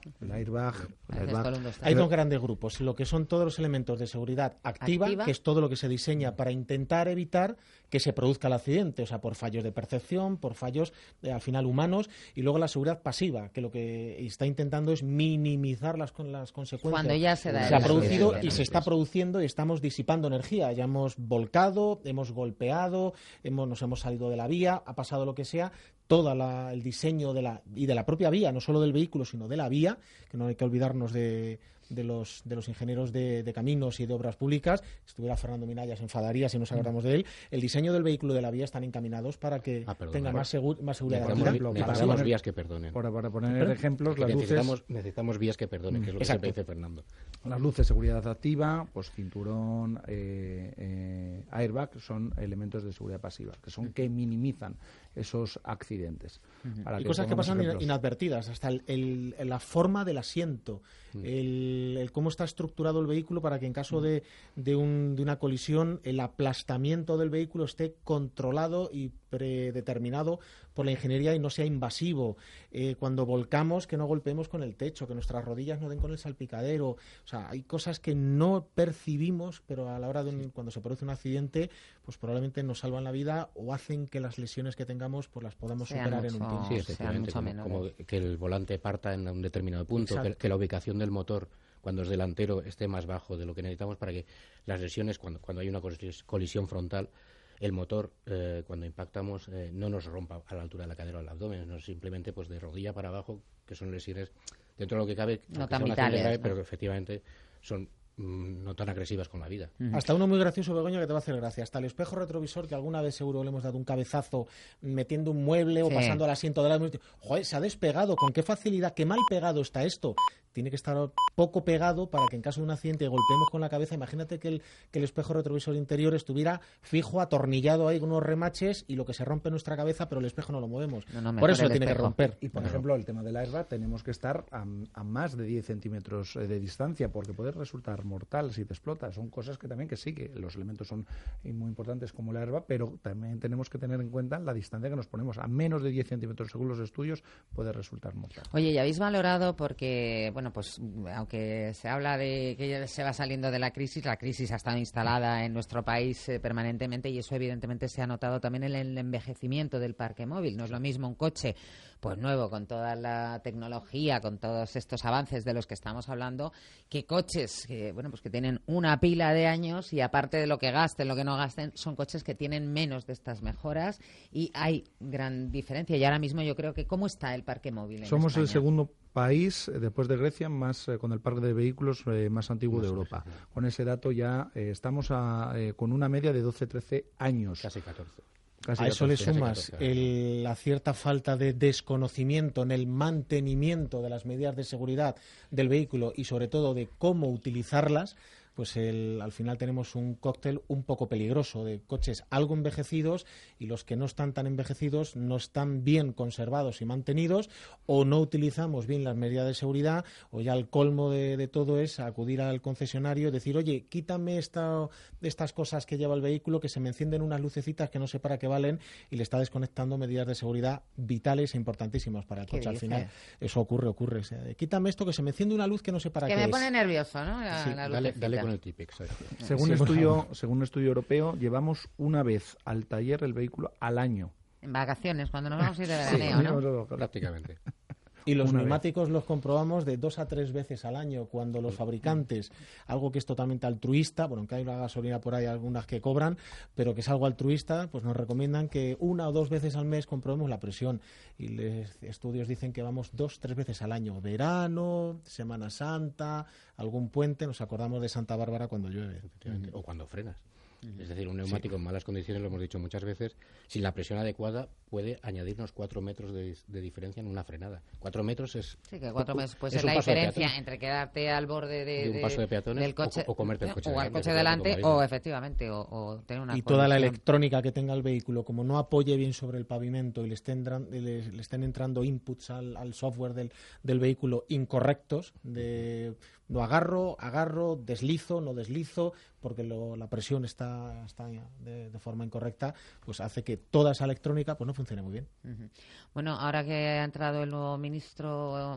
Hay dos grandes grupos, lo que son todos los elementos de seguridad activa, que es todo lo que se diseña para intentar evitar que se produzca el accidente, o sea, por fallos de percepción, por fallos al final humanos, y luego la seguridad pasiva, que lo que está intentando es minimizar las consecuencias. Cuando ya se ha producido y se está produciendo y estamos disipando energía, ya hemos volcado, hemos golpeado, nos hemos salido de la vía, ha pasado lo que sea, todo el diseño de la propia vía, no solo del vehículo, sino de la vía, que no hay que olvidarnos de los ingenieros de caminos y de obras públicas. Si estuviera Fernando Minaya se enfadaría si nos acordamos de él. El diseño del vehículo y de la vía están encaminados para que tenga más seguridad. Necesitamos vías que perdonen. Para poner ejemplos, las luces... Necesitamos vías que perdonen, que es lo que siempre dice Fernando. Las luces de seguridad activa, pues cinturón, airbag, son elementos de seguridad pasiva, que son que minimizan esos accidentes. Y cosas que pasan inadvertidas, hasta la forma del asiento, el cómo está estructurado el vehículo para que en caso de una colisión el aplastamiento del vehículo esté controlado y predeterminado por la ingeniería y no sea invasivo. Cuando volcamos, que no golpeemos con el techo, que nuestras rodillas no den con el salpicadero. O sea, hay cosas que no percibimos, pero a la hora de cuando se produce un accidente, pues probablemente nos salvan la vida o hacen que las lesiones que tengamos pues las podamos superar en un tiempo. Sí, efectivamente, como que el volante parta en un determinado punto, que la ubicación del motor cuando es delantero esté más bajo de lo que necesitamos para que las lesiones, cuando hay una colisión frontal, el motor, cuando impactamos, no nos rompa a la altura de la cadera o el abdomen, no simplemente pues de rodilla para abajo, que son lesiones dentro de lo que cabe, no tan vitales, grave, pero que efectivamente son no tan agresivas con la vida. Hasta uno muy gracioso, Begoña, que te va a hacer gracia. Hasta el espejo retrovisor, que alguna vez seguro le hemos dado un cabezazo metiendo un mueble o pasando al asiento de la... Joder, se ha despegado. ¿Con qué facilidad? ¿Qué mal pegado está esto? Tiene que estar poco pegado para que en caso de un accidente golpeemos con la cabeza. Imagínate que el espejo retrovisor interior estuviera fijo, atornillado ahí con unos remaches y lo que se rompe en nuestra cabeza, pero el espejo no lo movemos. Por eso tiene que romper. Y, por ejemplo, el tema del airbag, tenemos que estar a más de 10 centímetros de distancia porque puede resultar mortal si te explota. Son cosas que también que los elementos son muy importantes como el airbag, pero también tenemos que tener en cuenta la distancia que nos ponemos. A menos de 10 centímetros, según los estudios, puede resultar mortal. Oye, ¿y habéis valorado? Porque, bueno, pues aunque se habla de que ya se va saliendo de la crisis ha estado instalada en nuestro país permanentemente y eso evidentemente se ha notado también en el envejecimiento del parque móvil. No es lo mismo un coche pues nuevo, con toda la tecnología, con todos estos avances de los que estamos hablando, que coches que, bueno, pues que tienen una pila de años y aparte de lo que gasten, lo que no gasten, son coches que tienen menos de estas mejoras y hay gran diferencia. Y ahora mismo yo creo que ¿cómo está el parque móvil en Somos España? El segundo país, después de Grecia, más con el parque de vehículos más antiguo de Europa. Con ese dato ya estamos con una media de 12-13 años. Casi 14. A eso le sumas la cierta falta de desconocimiento en el mantenimiento de las medidas de seguridad del vehículo y sobre todo de cómo utilizarlas, pues al final tenemos un cóctel un poco peligroso de coches algo envejecidos y los que no están tan envejecidos no están bien conservados y mantenidos o no utilizamos bien las medidas de seguridad o ya el colmo de todo es acudir al concesionario y decir, oye, quítame estas cosas que lleva el vehículo que se me encienden unas lucecitas que no sé para qué valen y le está desconectando medidas de seguridad vitales e importantísimas para el coche. Al final eso ocurre. O sea, quítame esto que se me enciende una luz que no sé para qué es. Que me pone nervioso, ¿no? Dale con el Tipex. Según un estudio europeo, llevamos una vez al taller el vehículo al año. En vacaciones, cuando nos vamos a ir de veraneo, ¿no? Prácticamente. Y los neumáticos los comprobamos de 2 a 3 veces al año, cuando los fabricantes, algo que es totalmente altruista, bueno, aunque hay una gasolina por ahí, algunas que cobran, pero que es algo altruista, pues nos recomiendan que 1 o 2 veces al mes comprobemos la presión. Y los estudios dicen que vamos 2-3 veces al año. Verano, Semana Santa, algún puente, nos acordamos de Santa Bárbara cuando llueve. O cuando frenas. Es decir, un neumático en malas condiciones, lo hemos dicho muchas veces, sin la presión adecuada puede añadirnos 4 metros de diferencia en una frenada. 4 metros es... Sí, que 4 metros puede ser la diferencia entre quedarte al borde de un paso de peatones del coche o comerte el coche o al coche delante o efectivamente o tener una y toda la electrónica que tenga el vehículo, como no apoye bien sobre el pavimento y le estén entrando inputs al software del vehículo incorrectos, no agarro, deslizo, no deslizo, porque la presión está de forma incorrecta, pues hace que toda esa electrónica pues no funcione muy bien. Bueno, ahora que ha entrado el nuevo ministro,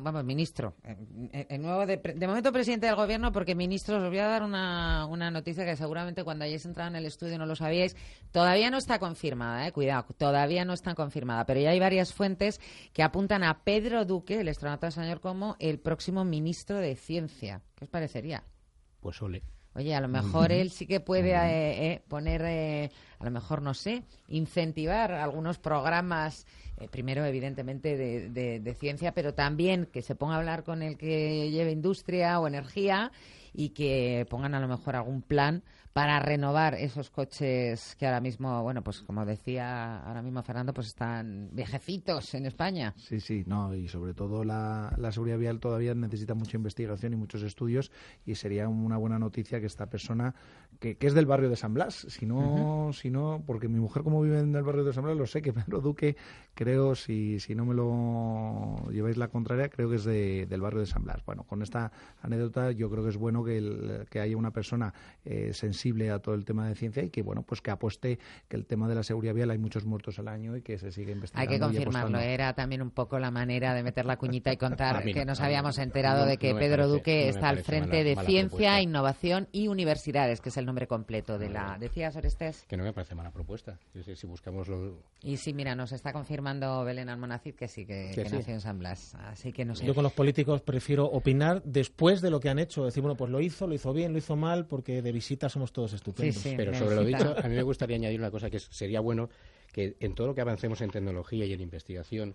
el nuevo de momento presidente del gobierno, porque ministros, os voy a dar una noticia que seguramente cuando hayáis entrado en el estudio no lo sabíais, todavía no está confirmada, cuidado, todavía no está confirmada, pero ya hay varias fuentes que apuntan a Pedro Duque, el astronauta señor, como el próximo ministro de Ciencia. ¿Qué os parecería? Pues ole. Oye, a lo mejor él sí que puede poner, a lo mejor, no sé, incentivar algunos programas, primero, evidentemente, de ciencia, pero también que se ponga a hablar con el que lleve industria o energía y que pongan a lo mejor algún plan para renovar esos coches que ahora mismo, bueno, pues como decía ahora mismo Fernando, pues están viejecitos en España. Sí, no, y sobre todo la seguridad vial todavía necesita mucha investigación y muchos estudios y sería una buena noticia que esta persona, que es del barrio de San Blas, si no, porque mi mujer como vive en el barrio de San Blas, lo sé, que Pedro Duque, creo, si no me lo lleváis la contraria, creo que es del barrio de San Blas. Bueno, con esta anécdota yo creo que es bueno que haya una persona sensible sensible a todo el tema de ciencia y que, bueno, pues que apueste que el tema de la seguridad vial, hay muchos muertos al año y que se sigue investigando. Hay que confirmarlo, era también un poco la manera de meter la cuñita y contar que nos habíamos enterado de que Pedro Duque está al frente de Ciencia, Innovación y Universidades, que es el nombre completo de la... ¿Decías, Orestes? Que no me parece mala propuesta. Si buscamos lo... Y sí, mira, nos está confirmando Belén Almonacid que sí, que nació en San Blas. Así que no sé. Yo con los políticos prefiero opinar después de lo que han hecho. Decir, bueno, pues lo hizo bien, lo hizo mal, porque de visita somos todos estupendos. Sí, pero sobre lo dicho, a mí me gustaría añadir una cosa que sería bueno que en todo lo que avancemos en tecnología y en investigación,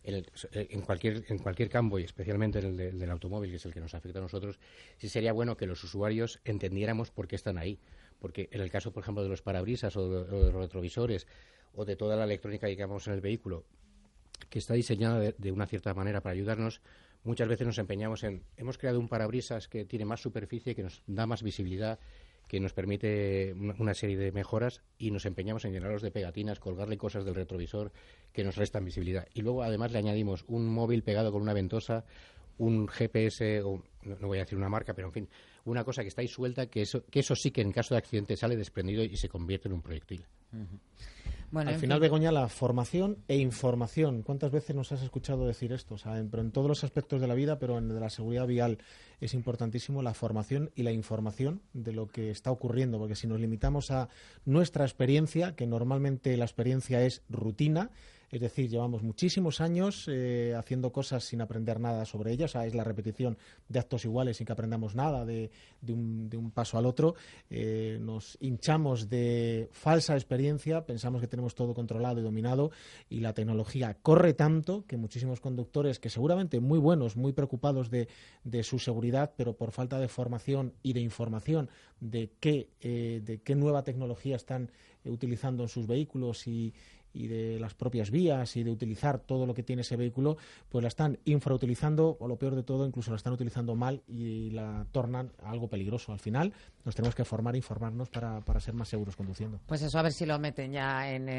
en cualquier campo y especialmente en el del automóvil, que es el que nos afecta a nosotros, sí sería bueno que los usuarios entendiéramos por qué están ahí. Porque en el caso, por ejemplo, de los parabrisas o de los retrovisores o de toda la electrónica que llevamos en el vehículo, que está diseñada de una cierta manera para ayudarnos, muchas veces nos empeñamos hemos creado un parabrisas que tiene más superficie, que nos da más visibilidad, que nos permite una serie de mejoras y nos empeñamos en llenarlos de pegatinas, colgarle cosas del retrovisor que nos restan visibilidad. Y luego además le añadimos un móvil pegado con una ventosa, un GPS, o no voy a decir una marca, pero en fin, una cosa que está ahí suelta, que eso sí que en caso de accidente sale desprendido y se convierte en un proyectil. Bueno, al final, Begoña, la formación e información. ¿Cuántas veces nos has escuchado decir esto? O sea, en todos los aspectos de la vida, pero en de la seguridad vial es importantísimo la formación y la información de lo que está ocurriendo, porque si nos limitamos a nuestra experiencia, que normalmente la experiencia es rutina, es decir, llevamos muchísimos años haciendo cosas sin aprender nada sobre ellas, o sea, es la repetición de actos iguales sin que aprendamos nada de un paso al otro. Nos hinchamos de falsa experiencia, pensamos que tenemos todo controlado y dominado, y la tecnología corre tanto que muchísimos conductores, que seguramente muy buenos, muy preocupados de su seguridad, pero por falta de formación y de información de qué nueva tecnología están utilizando en sus vehículos y de las propias vías y de utilizar todo lo que tiene ese vehículo, pues la están infrautilizando, o lo peor de todo, incluso la están utilizando mal y la tornan algo peligroso. Al final nos tenemos que formar e informarnos para ser más seguros conduciendo. Pues eso, a ver si lo meten ya en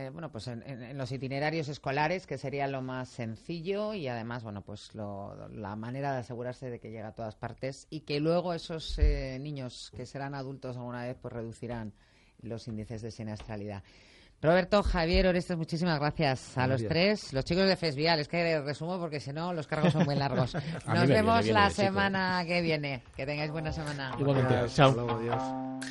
en los itinerarios escolares, que sería lo más sencillo, y además, bueno, pues la manera de asegurarse de que llega a todas partes y que luego esos niños que serán adultos alguna vez pues reducirán los índices de siniestralidad. Roberto, Javier, Orestes, muchísimas gracias a los tres. Los chicos de FESVIAL, es que resumo porque si no los cargos son muy largos. Nos vemos la semana que viene. Que tengáis buena semana. Igualmente. Chao. Hasta luego, adiós.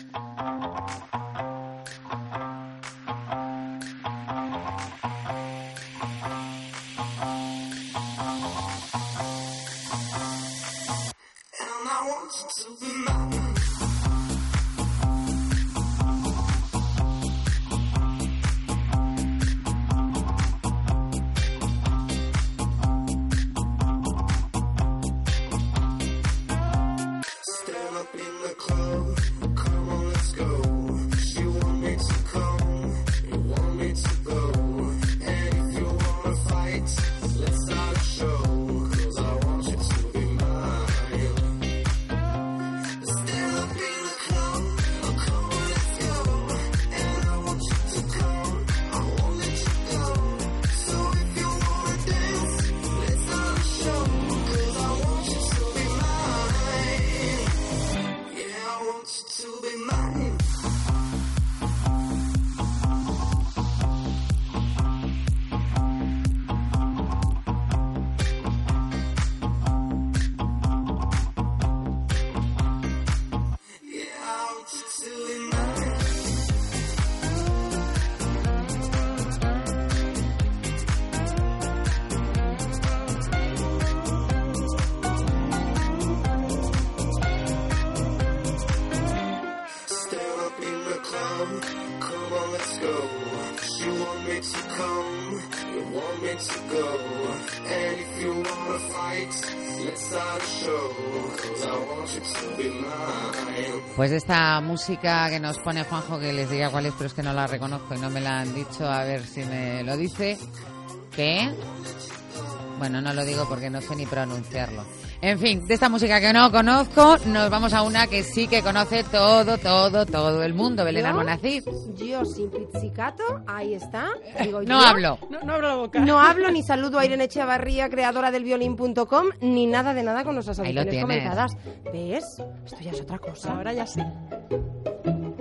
Pues esta música que nos pone Juanjo, que les diga cuál es, pero es que no la reconozco y no me la han dicho, a ver si me lo dice. ¿Qué? Bueno, no lo digo porque no sé ni pronunciarlo. En fin, de esta música que no conozco, nos vamos a una que sí que conoce todo el mundo. Belén Almonacid. Yo sin pizzicato, ahí está. Digo, no hablo. No abro la boca. No hablo ni saludo a Irene Echevarría, creadora del violín.com, ni nada de nada con nuestras audiciones comentadas. ¿Ves? Esto ya es otra cosa. Ahora ya sí.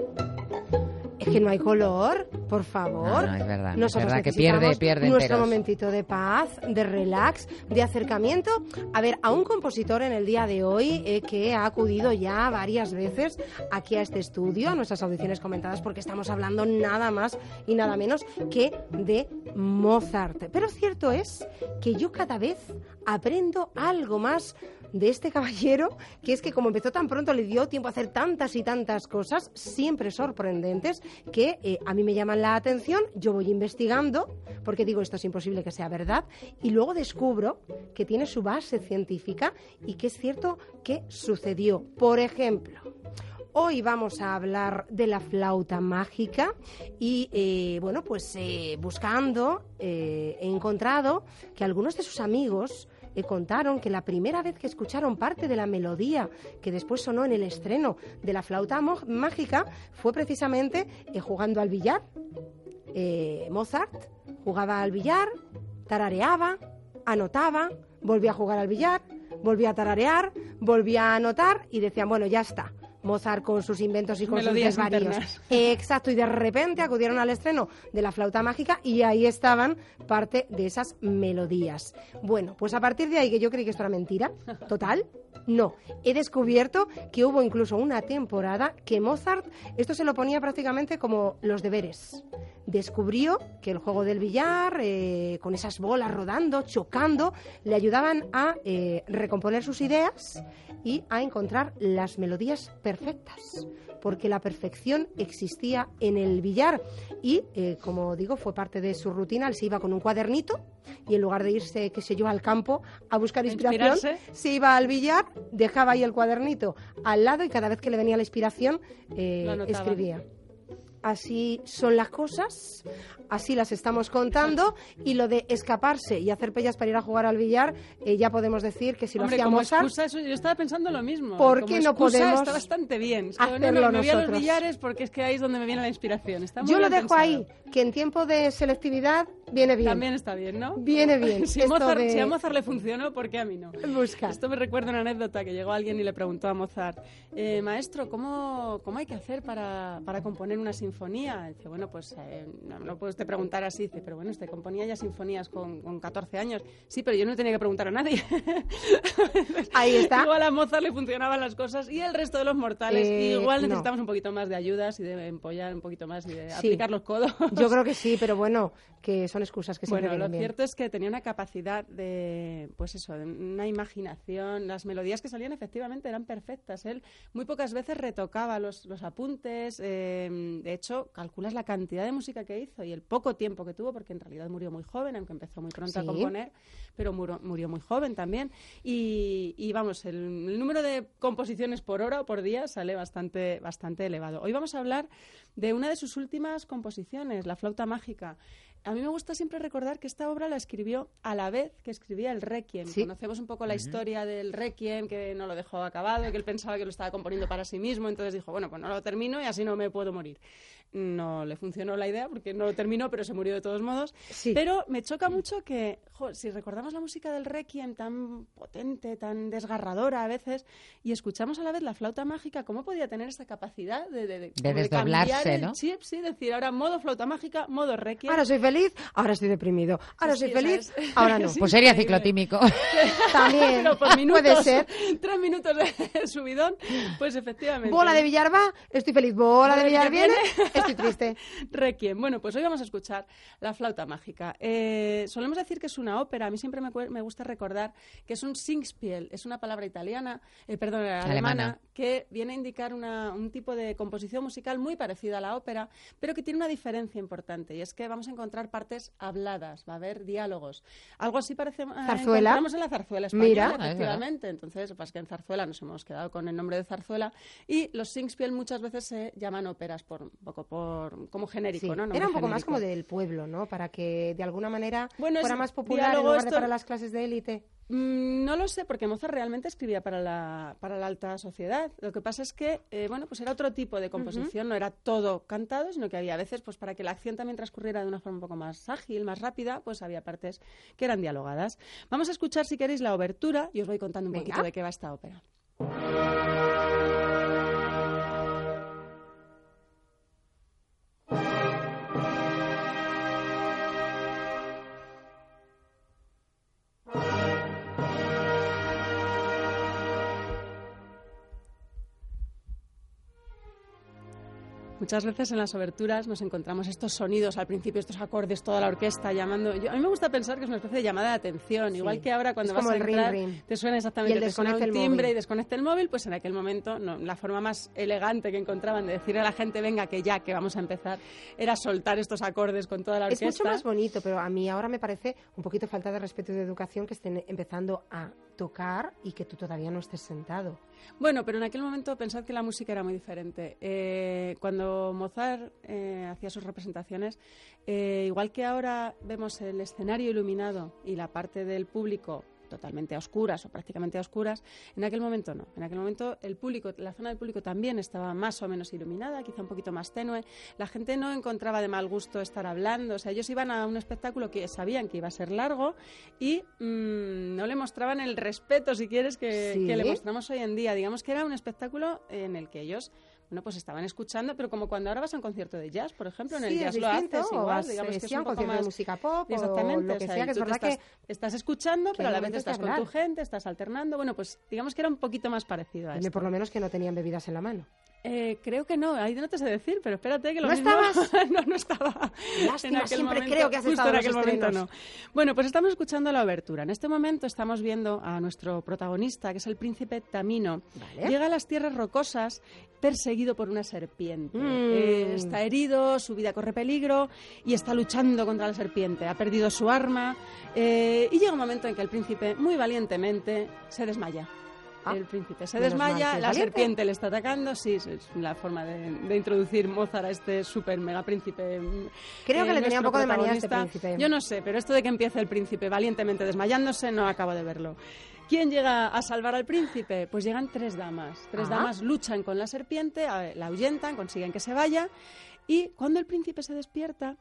Es que no hay color, por favor. No, es verdad. Nosotros es verdad que necesitamos pierde nuestro enteros. momentito de paz, de relax, de acercamiento. A ver, a un compositor en el día de hoy que ha acudido ya varias veces aquí a este estudio, a nuestras audiciones comentadas, porque estamos hablando nada más y nada menos que de Mozart. Pero cierto es que yo cada vez aprendo algo más de este caballero, que es que como empezó tan pronto le dio tiempo a hacer tantas y tantas cosas, siempre sorprendentes, que a mí me llaman la atención, yo voy investigando, porque digo, esto es imposible que sea verdad, y luego descubro que tiene su base científica y que es cierto que sucedió. Por ejemplo, hoy vamos a hablar de la flauta mágica y, bueno, pues buscando he encontrado que algunos de sus amigos contaron que la primera vez que escucharon parte de la melodía que después sonó en el estreno de la flauta mágica fue precisamente jugando al billar. Mozart jugaba al billar, tarareaba, anotaba, volvía a jugar al billar, volvía a tararear, volvía a anotar y decían, bueno, ya está. Mozart con sus inventos y con melodías sus desvaríos. internas. Exacto, y de repente acudieron al estreno de la flauta mágica y ahí estaban parte de esas melodías. Bueno, pues a partir de ahí, que yo creí que esto era mentira, total, no. He descubierto que hubo incluso una temporada que Mozart, esto se lo ponía prácticamente como los deberes. Descubrió que el juego del billar, con esas bolas rodando, chocando, le ayudaban a recomponer sus ideas y a encontrar las melodías perfectas, porque la perfección existía en el billar y, como digo, fue parte de su rutina. Él se iba con un cuadernito y en lugar de irse, qué sé yo, al campo a buscar inspiración, se iba al billar, dejaba ahí el cuadernito al lado y cada vez que le venía la inspiración escribía. Así son las cosas, así las estamos contando, y lo de escaparse y hacer pellas para ir a jugar al billar, ya podemos decir que si lo hacía como Mozart... excusa, eso, yo estaba pensando lo mismo. ¿Por como qué no excusa podemos está bastante bien. Es que, hacerlo me voy a los nosotros? billares porque es que ahí es donde me viene la inspiración. Está muy Yo lo bien dejo pensado. ahí, que en tiempo de selectividad viene bien. También está bien, ¿no? Viene bien. Si, Esto si a Mozart le funcionó, ¿por qué a mí no? Busca. Esto me recuerda una anécdota que llegó alguien y le preguntó a Mozart, maestro, ¿cómo hay que hacer para componer una sinfonía? Dice, bueno, pues no puedes preguntar así. Dice, pero bueno, usted componía ya sinfonías con 14 años. Sí, pero yo no tenía que preguntar a nadie. Ahí está. Igual a Mozart le funcionaban las cosas y el resto de los mortales igual no. necesitamos un poquito más de ayudas y de empollar un poquito más y de aplicar los codos. Yo creo que sí, pero bueno, que son excusas que siempre Bueno, lo vienen bien. cierto es que tenía una capacidad de, pues eso, de una imaginación. Las melodías que salían efectivamente eran perfectas. Él muy pocas veces retocaba los apuntes. De hecho, calculas la cantidad de música que hizo y el poco tiempo que tuvo, porque en realidad murió muy joven, aunque empezó muy pronto a componer, pero murió muy joven también. Y vamos, el número de composiciones por hora o por día sale bastante elevado. Hoy vamos a hablar de una de sus últimas composiciones, La flauta mágica. A mí me gusta siempre recordar que esta obra la escribió a la vez que escribía el Requiem. Sí. Conocemos un poco la historia del Requiem, que no lo dejó acabado, que él pensaba que lo estaba componiendo para sí mismo, entonces dijo, bueno, pues no lo termino y así no me puedo morir. No le funcionó la idea porque no lo terminó, pero se murió de todos modos. Sí. Pero me choca mucho que, si recordamos la música del Requiem tan potente, tan desgarradora a veces, y escuchamos a la vez la flauta mágica, ¿cómo podía tener esa capacidad de desdoblarse, el ¿no? chip, sí, decir ahora modo flauta mágica, modo Requiem. Ahora soy feliz, ahora estoy deprimido. Ahora soy feliz, ahora no. Pues sería ciclotímico. También pero por minutos, puede ser. 3 minutos de subidón, pues efectivamente. Bola de billar va, estoy feliz. Bola de billar viene, estoy triste. Requiem. Bueno, pues hoy vamos a escuchar La flauta mágica. Solemos decir que es una ópera. A mí siempre me gusta recordar que es un Singspiel. Es una palabra alemana, que viene a indicar un tipo de composición musical muy parecida a la ópera, pero que tiene una diferencia importante, y es que vamos a encontrar partes habladas, va a haber diálogos. Algo así parece... ¿Zarzuela? Encontramos en la zarzuela española, Mira, efectivamente. Entonces, pues que en zarzuela nos hemos quedado con el nombre de zarzuela, y los Singspiel muchas veces se llaman óperas como genérico, sí. ¿no? Era un poco más como del pueblo, ¿no? Para que de alguna manera fuera más popular diálogo, en lugar de para las clases de élite. No lo sé, porque Mozart realmente escribía para la alta sociedad. Lo que pasa es que, pues era otro tipo de composición, no era todo cantado, sino que había a veces, pues para que la acción también transcurriera de una forma un poco más ágil, más rápida, pues había partes que eran dialogadas. Vamos a escuchar, si queréis, la obertura y os voy contando un poquito de qué va esta ópera. Muchas veces en las oberturas nos encontramos estos sonidos al principio, estos acordes, toda la orquesta llamando. A mí me gusta pensar que es una especie de llamada de atención, sí. Igual que ahora cuando vas a entrar, te suena exactamente, te suena un timbre y desconecta el móvil, pues en aquel momento la forma más elegante que encontraban de decirle a la gente, venga, que vamos a empezar, era soltar estos acordes con toda la orquesta. Es mucho más bonito, pero a mí ahora me parece un poquito falta de respeto y de educación que estén empezando a tocar y que tú todavía no estés sentado. Bueno, pero en aquel momento pensad que la música era muy diferente. Cuando Mozart hacía sus representaciones, igual que ahora vemos el escenario iluminado y la parte del público totalmente a oscuras o prácticamente a oscuras, en aquel momento no. En aquel momento el público, la zona del público también estaba más o menos iluminada, quizá un poquito más tenue. La gente no encontraba de mal gusto estar hablando, o sea, ellos iban a un espectáculo que sabían que iba a ser largo y no le mostraban el respeto, si quieres, que le mostramos hoy en día. Digamos que era un espectáculo en el que ellos pues estaban escuchando, pero como cuando ahora vas a un concierto de jazz, por ejemplo, en el jazz lo haces igual, digamos que es un poco más de música pop, exactamente, o lo que sea, que es verdad que estás escuchando, pero a la vez estás con tu gente, estás alternando, bueno, pues digamos que era un poquito más parecido a esto. Por lo menos que no tenían bebidas en la mano. Creo que no, ahí no te sé decir, pero espérate que lo ¿No mismo... estabas? No estaba. Lástima, siempre momento, creo que has estado en aquel momento no. Bueno, pues estamos escuchando la obertura. En este momento estamos viendo a nuestro protagonista, que es el príncipe Tamino. Vale. Llega a las tierras rocosas perseguido por una serpiente. Está herido, su vida corre peligro y está luchando contra la serpiente. Ha perdido su arma y llega un momento en que el príncipe, muy valientemente, se desmaya. El príncipe se desmaya, la serpiente le está atacando. Sí, es la forma de introducir Mozart a este super mega príncipe. Creo que le tenía un poco de manía a este príncipe. Yo no sé, pero esto de que empiece el príncipe valientemente desmayándose, no acabo de verlo. ¿Quién llega a salvar al príncipe? Pues llegan 3 damas. 3 damas luchan con la serpiente, la ahuyentan, consiguen que se vaya. Y cuando el príncipe se despierta,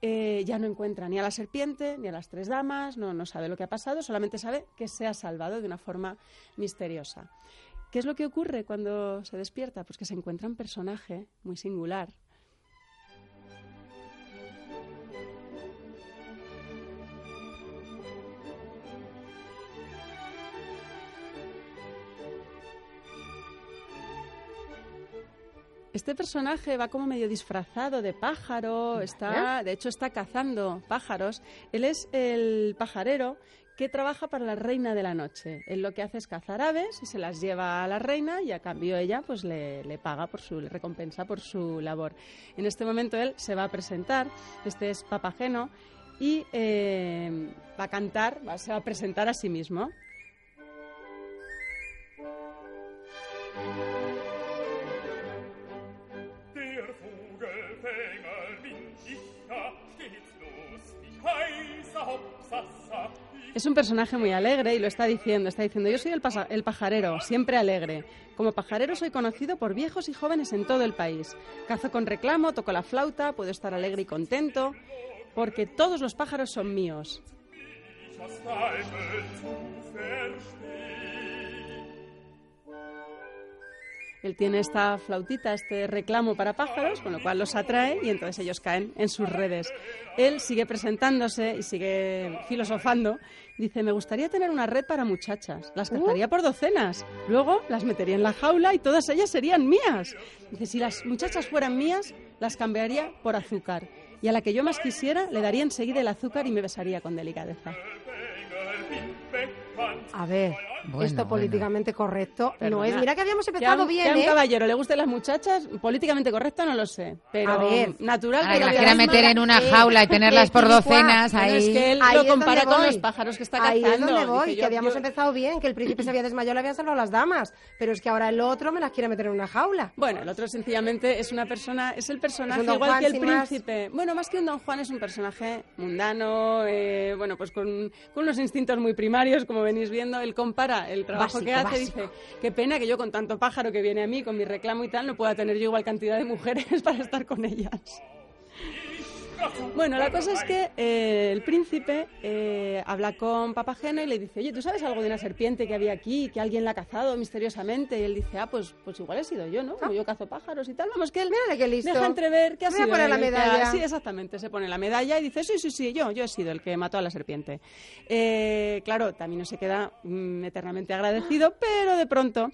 ya no encuentra ni a la serpiente ni a las 3 damas, no sabe lo que ha pasado, solamente sabe que se ha salvado de una forma misteriosa. ¿Qué es lo que ocurre cuando se despierta? Pues que se encuentra un personaje muy singular. Este personaje va como medio disfrazado de pájaro, de hecho está cazando pájaros. Él es el pajarero que trabaja para la reina de la noche. Él lo que hace es cazar aves y se las lleva a la reina y a cambio ella pues le paga le recompensa por su labor. En este momento él se va a presentar, este es Papageno, y va a cantar, se va a presentar a sí mismo. Es un personaje muy alegre y lo está diciendo, yo soy el pajarero, siempre alegre. Como pajarero soy conocido por viejos y jóvenes en todo el país. Cazo con reclamo, toco la flauta, puedo estar alegre y contento, porque todos los pájaros son míos. Él tiene esta flautita, este reclamo para pájaros, con lo cual los atrae y entonces ellos caen en sus redes. Él sigue presentándose y sigue filosofando. Dice, me gustaría tener una red para muchachas. Las cazaría por docenas. Luego las metería en la jaula y todas ellas serían mías. Dice, si las muchachas fueran mías, las cambiaría por azúcar. Y a la que yo más quisiera, le daría enseguida el azúcar y me besaría con delicadeza. A ver, esto políticamente correcto no es. Mira que habíamos empezado bien, que a un caballero le gusten las muchachas, políticamente correcto no lo sé, pero a ver, natural que la quiera meter en una jaula y tenerlas por docenas ahí. Es que él lo compara con los pájaros que está cazando. Ahí es donde voy, dice, que habíamos empezado bien, que el príncipe se había desmayado, le habían salvado las damas, pero es que ahora el otro me las quiere meter en una jaula. Bueno, el otro sencillamente es una persona, es el personaje igual que el príncipe. Bueno, más que un Don Juan es un personaje mundano, bueno, pues con unos instintos muy primarios, como venís viendo. Él compara el trabajo que hace, dice, qué pena que yo con tanto pájaro que viene a mí, con mi reclamo y tal, no pueda tener yo igual cantidad de mujeres para estar con ellas. Bueno, la cosa es que el príncipe habla con Papageno y le dice, oye, ¿tú sabes algo de una serpiente que había aquí, que alguien la ha cazado misteriosamente? Y él dice, pues igual he sido yo, ¿no? Como yo cazo pájaros y tal. Vamos, que él deja entrever que ha sido. Voy a poner la medalla. Sí, exactamente, se pone la medalla y dice, sí, yo he sido el que mató a la serpiente. Claro, también no se queda eternamente agradecido, pero de pronto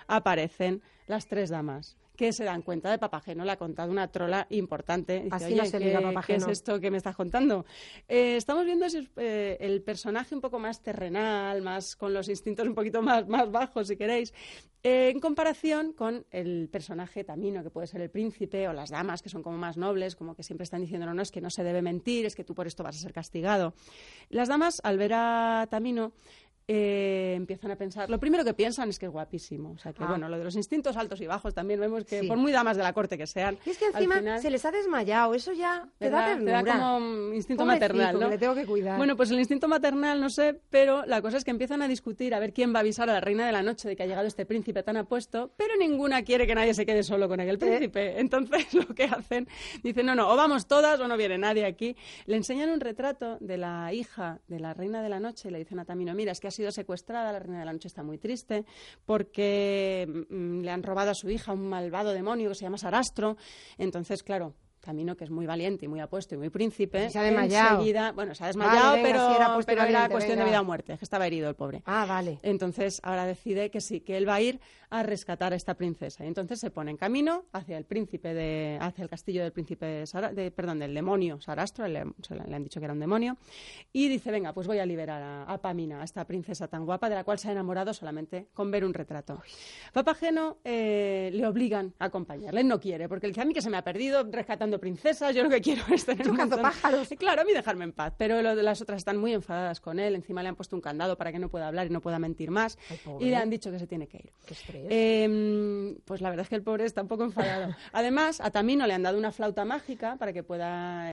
aparecen las 3 damas, que se dan cuenta de Papageno. Le ha contado una trola importante. Dice, así no se liga Papageno. ¿Qué es esto que me estás contando? Estamos viendo el personaje un poco más terrenal, más con los instintos un poquito más bajos, si queréis, en comparación con el personaje Tamino, que puede ser el príncipe, o las damas, que son como más nobles, como que siempre están diciendo, no, es que no se debe mentir, es que tú por esto vas a ser castigado. Las damas, al ver a Tamino, empiezan a pensar, lo primero que piensan es que es guapísimo, o sea que bueno, lo de los instintos altos y bajos también vemos que por muy damas de la corte que sean, y es que encima al final, se les ha desmayado, eso ya te da ternura, te da como instinto maternal, ¿no? Que le tengo que cuidar. Bueno, pues el instinto maternal no sé, pero la cosa es que empiezan a discutir a ver quién va a avisar a la reina de la noche de que ha llegado este príncipe tan apuesto, pero ninguna quiere que nadie se quede solo con el príncipe. Entonces lo que hacen, dicen, no, o vamos todas o no viene nadie aquí. Le enseñan un retrato de la hija de la reina de la noche y le dicen a Tamino, mira, es que ha sido secuestrada, la reina de la noche está muy triste porque le han robado a su hija un malvado demonio que se llama Sarastro. Entonces, claro, Tamino, que es muy valiente y muy apuesto y muy príncipe, se ha desmayado. Enseguida, bueno, se ha desmayado, pero era cuestión de vida o muerte, que estaba herido el pobre. Vale. Entonces, ahora decide que sí, que él va a ir a rescatar a esta princesa. Y entonces se pone en camino hacia el hacia el castillo del príncipe, del demonio Sarastro, le han dicho que era un demonio, y dice, venga, pues voy a liberar a Pamina, a esta princesa tan guapa, de la cual se ha enamorado solamente con ver un retrato. Papageno le obligan a acompañarle, él no quiere, porque él dice, a mí que se me ha perdido rescatando princesas, yo lo que quiero es tener un pájaros. Claro, a mí dejarme en paz, pero las otras están muy enfadadas con él, encima le han puesto un candado para que no pueda hablar y no pueda mentir más, y le han dicho que se tiene que ir. Qué estrés. Pues la verdad es que el pobre está un poco enfadado. Además, a Tamino le han dado una flauta mágica para que pueda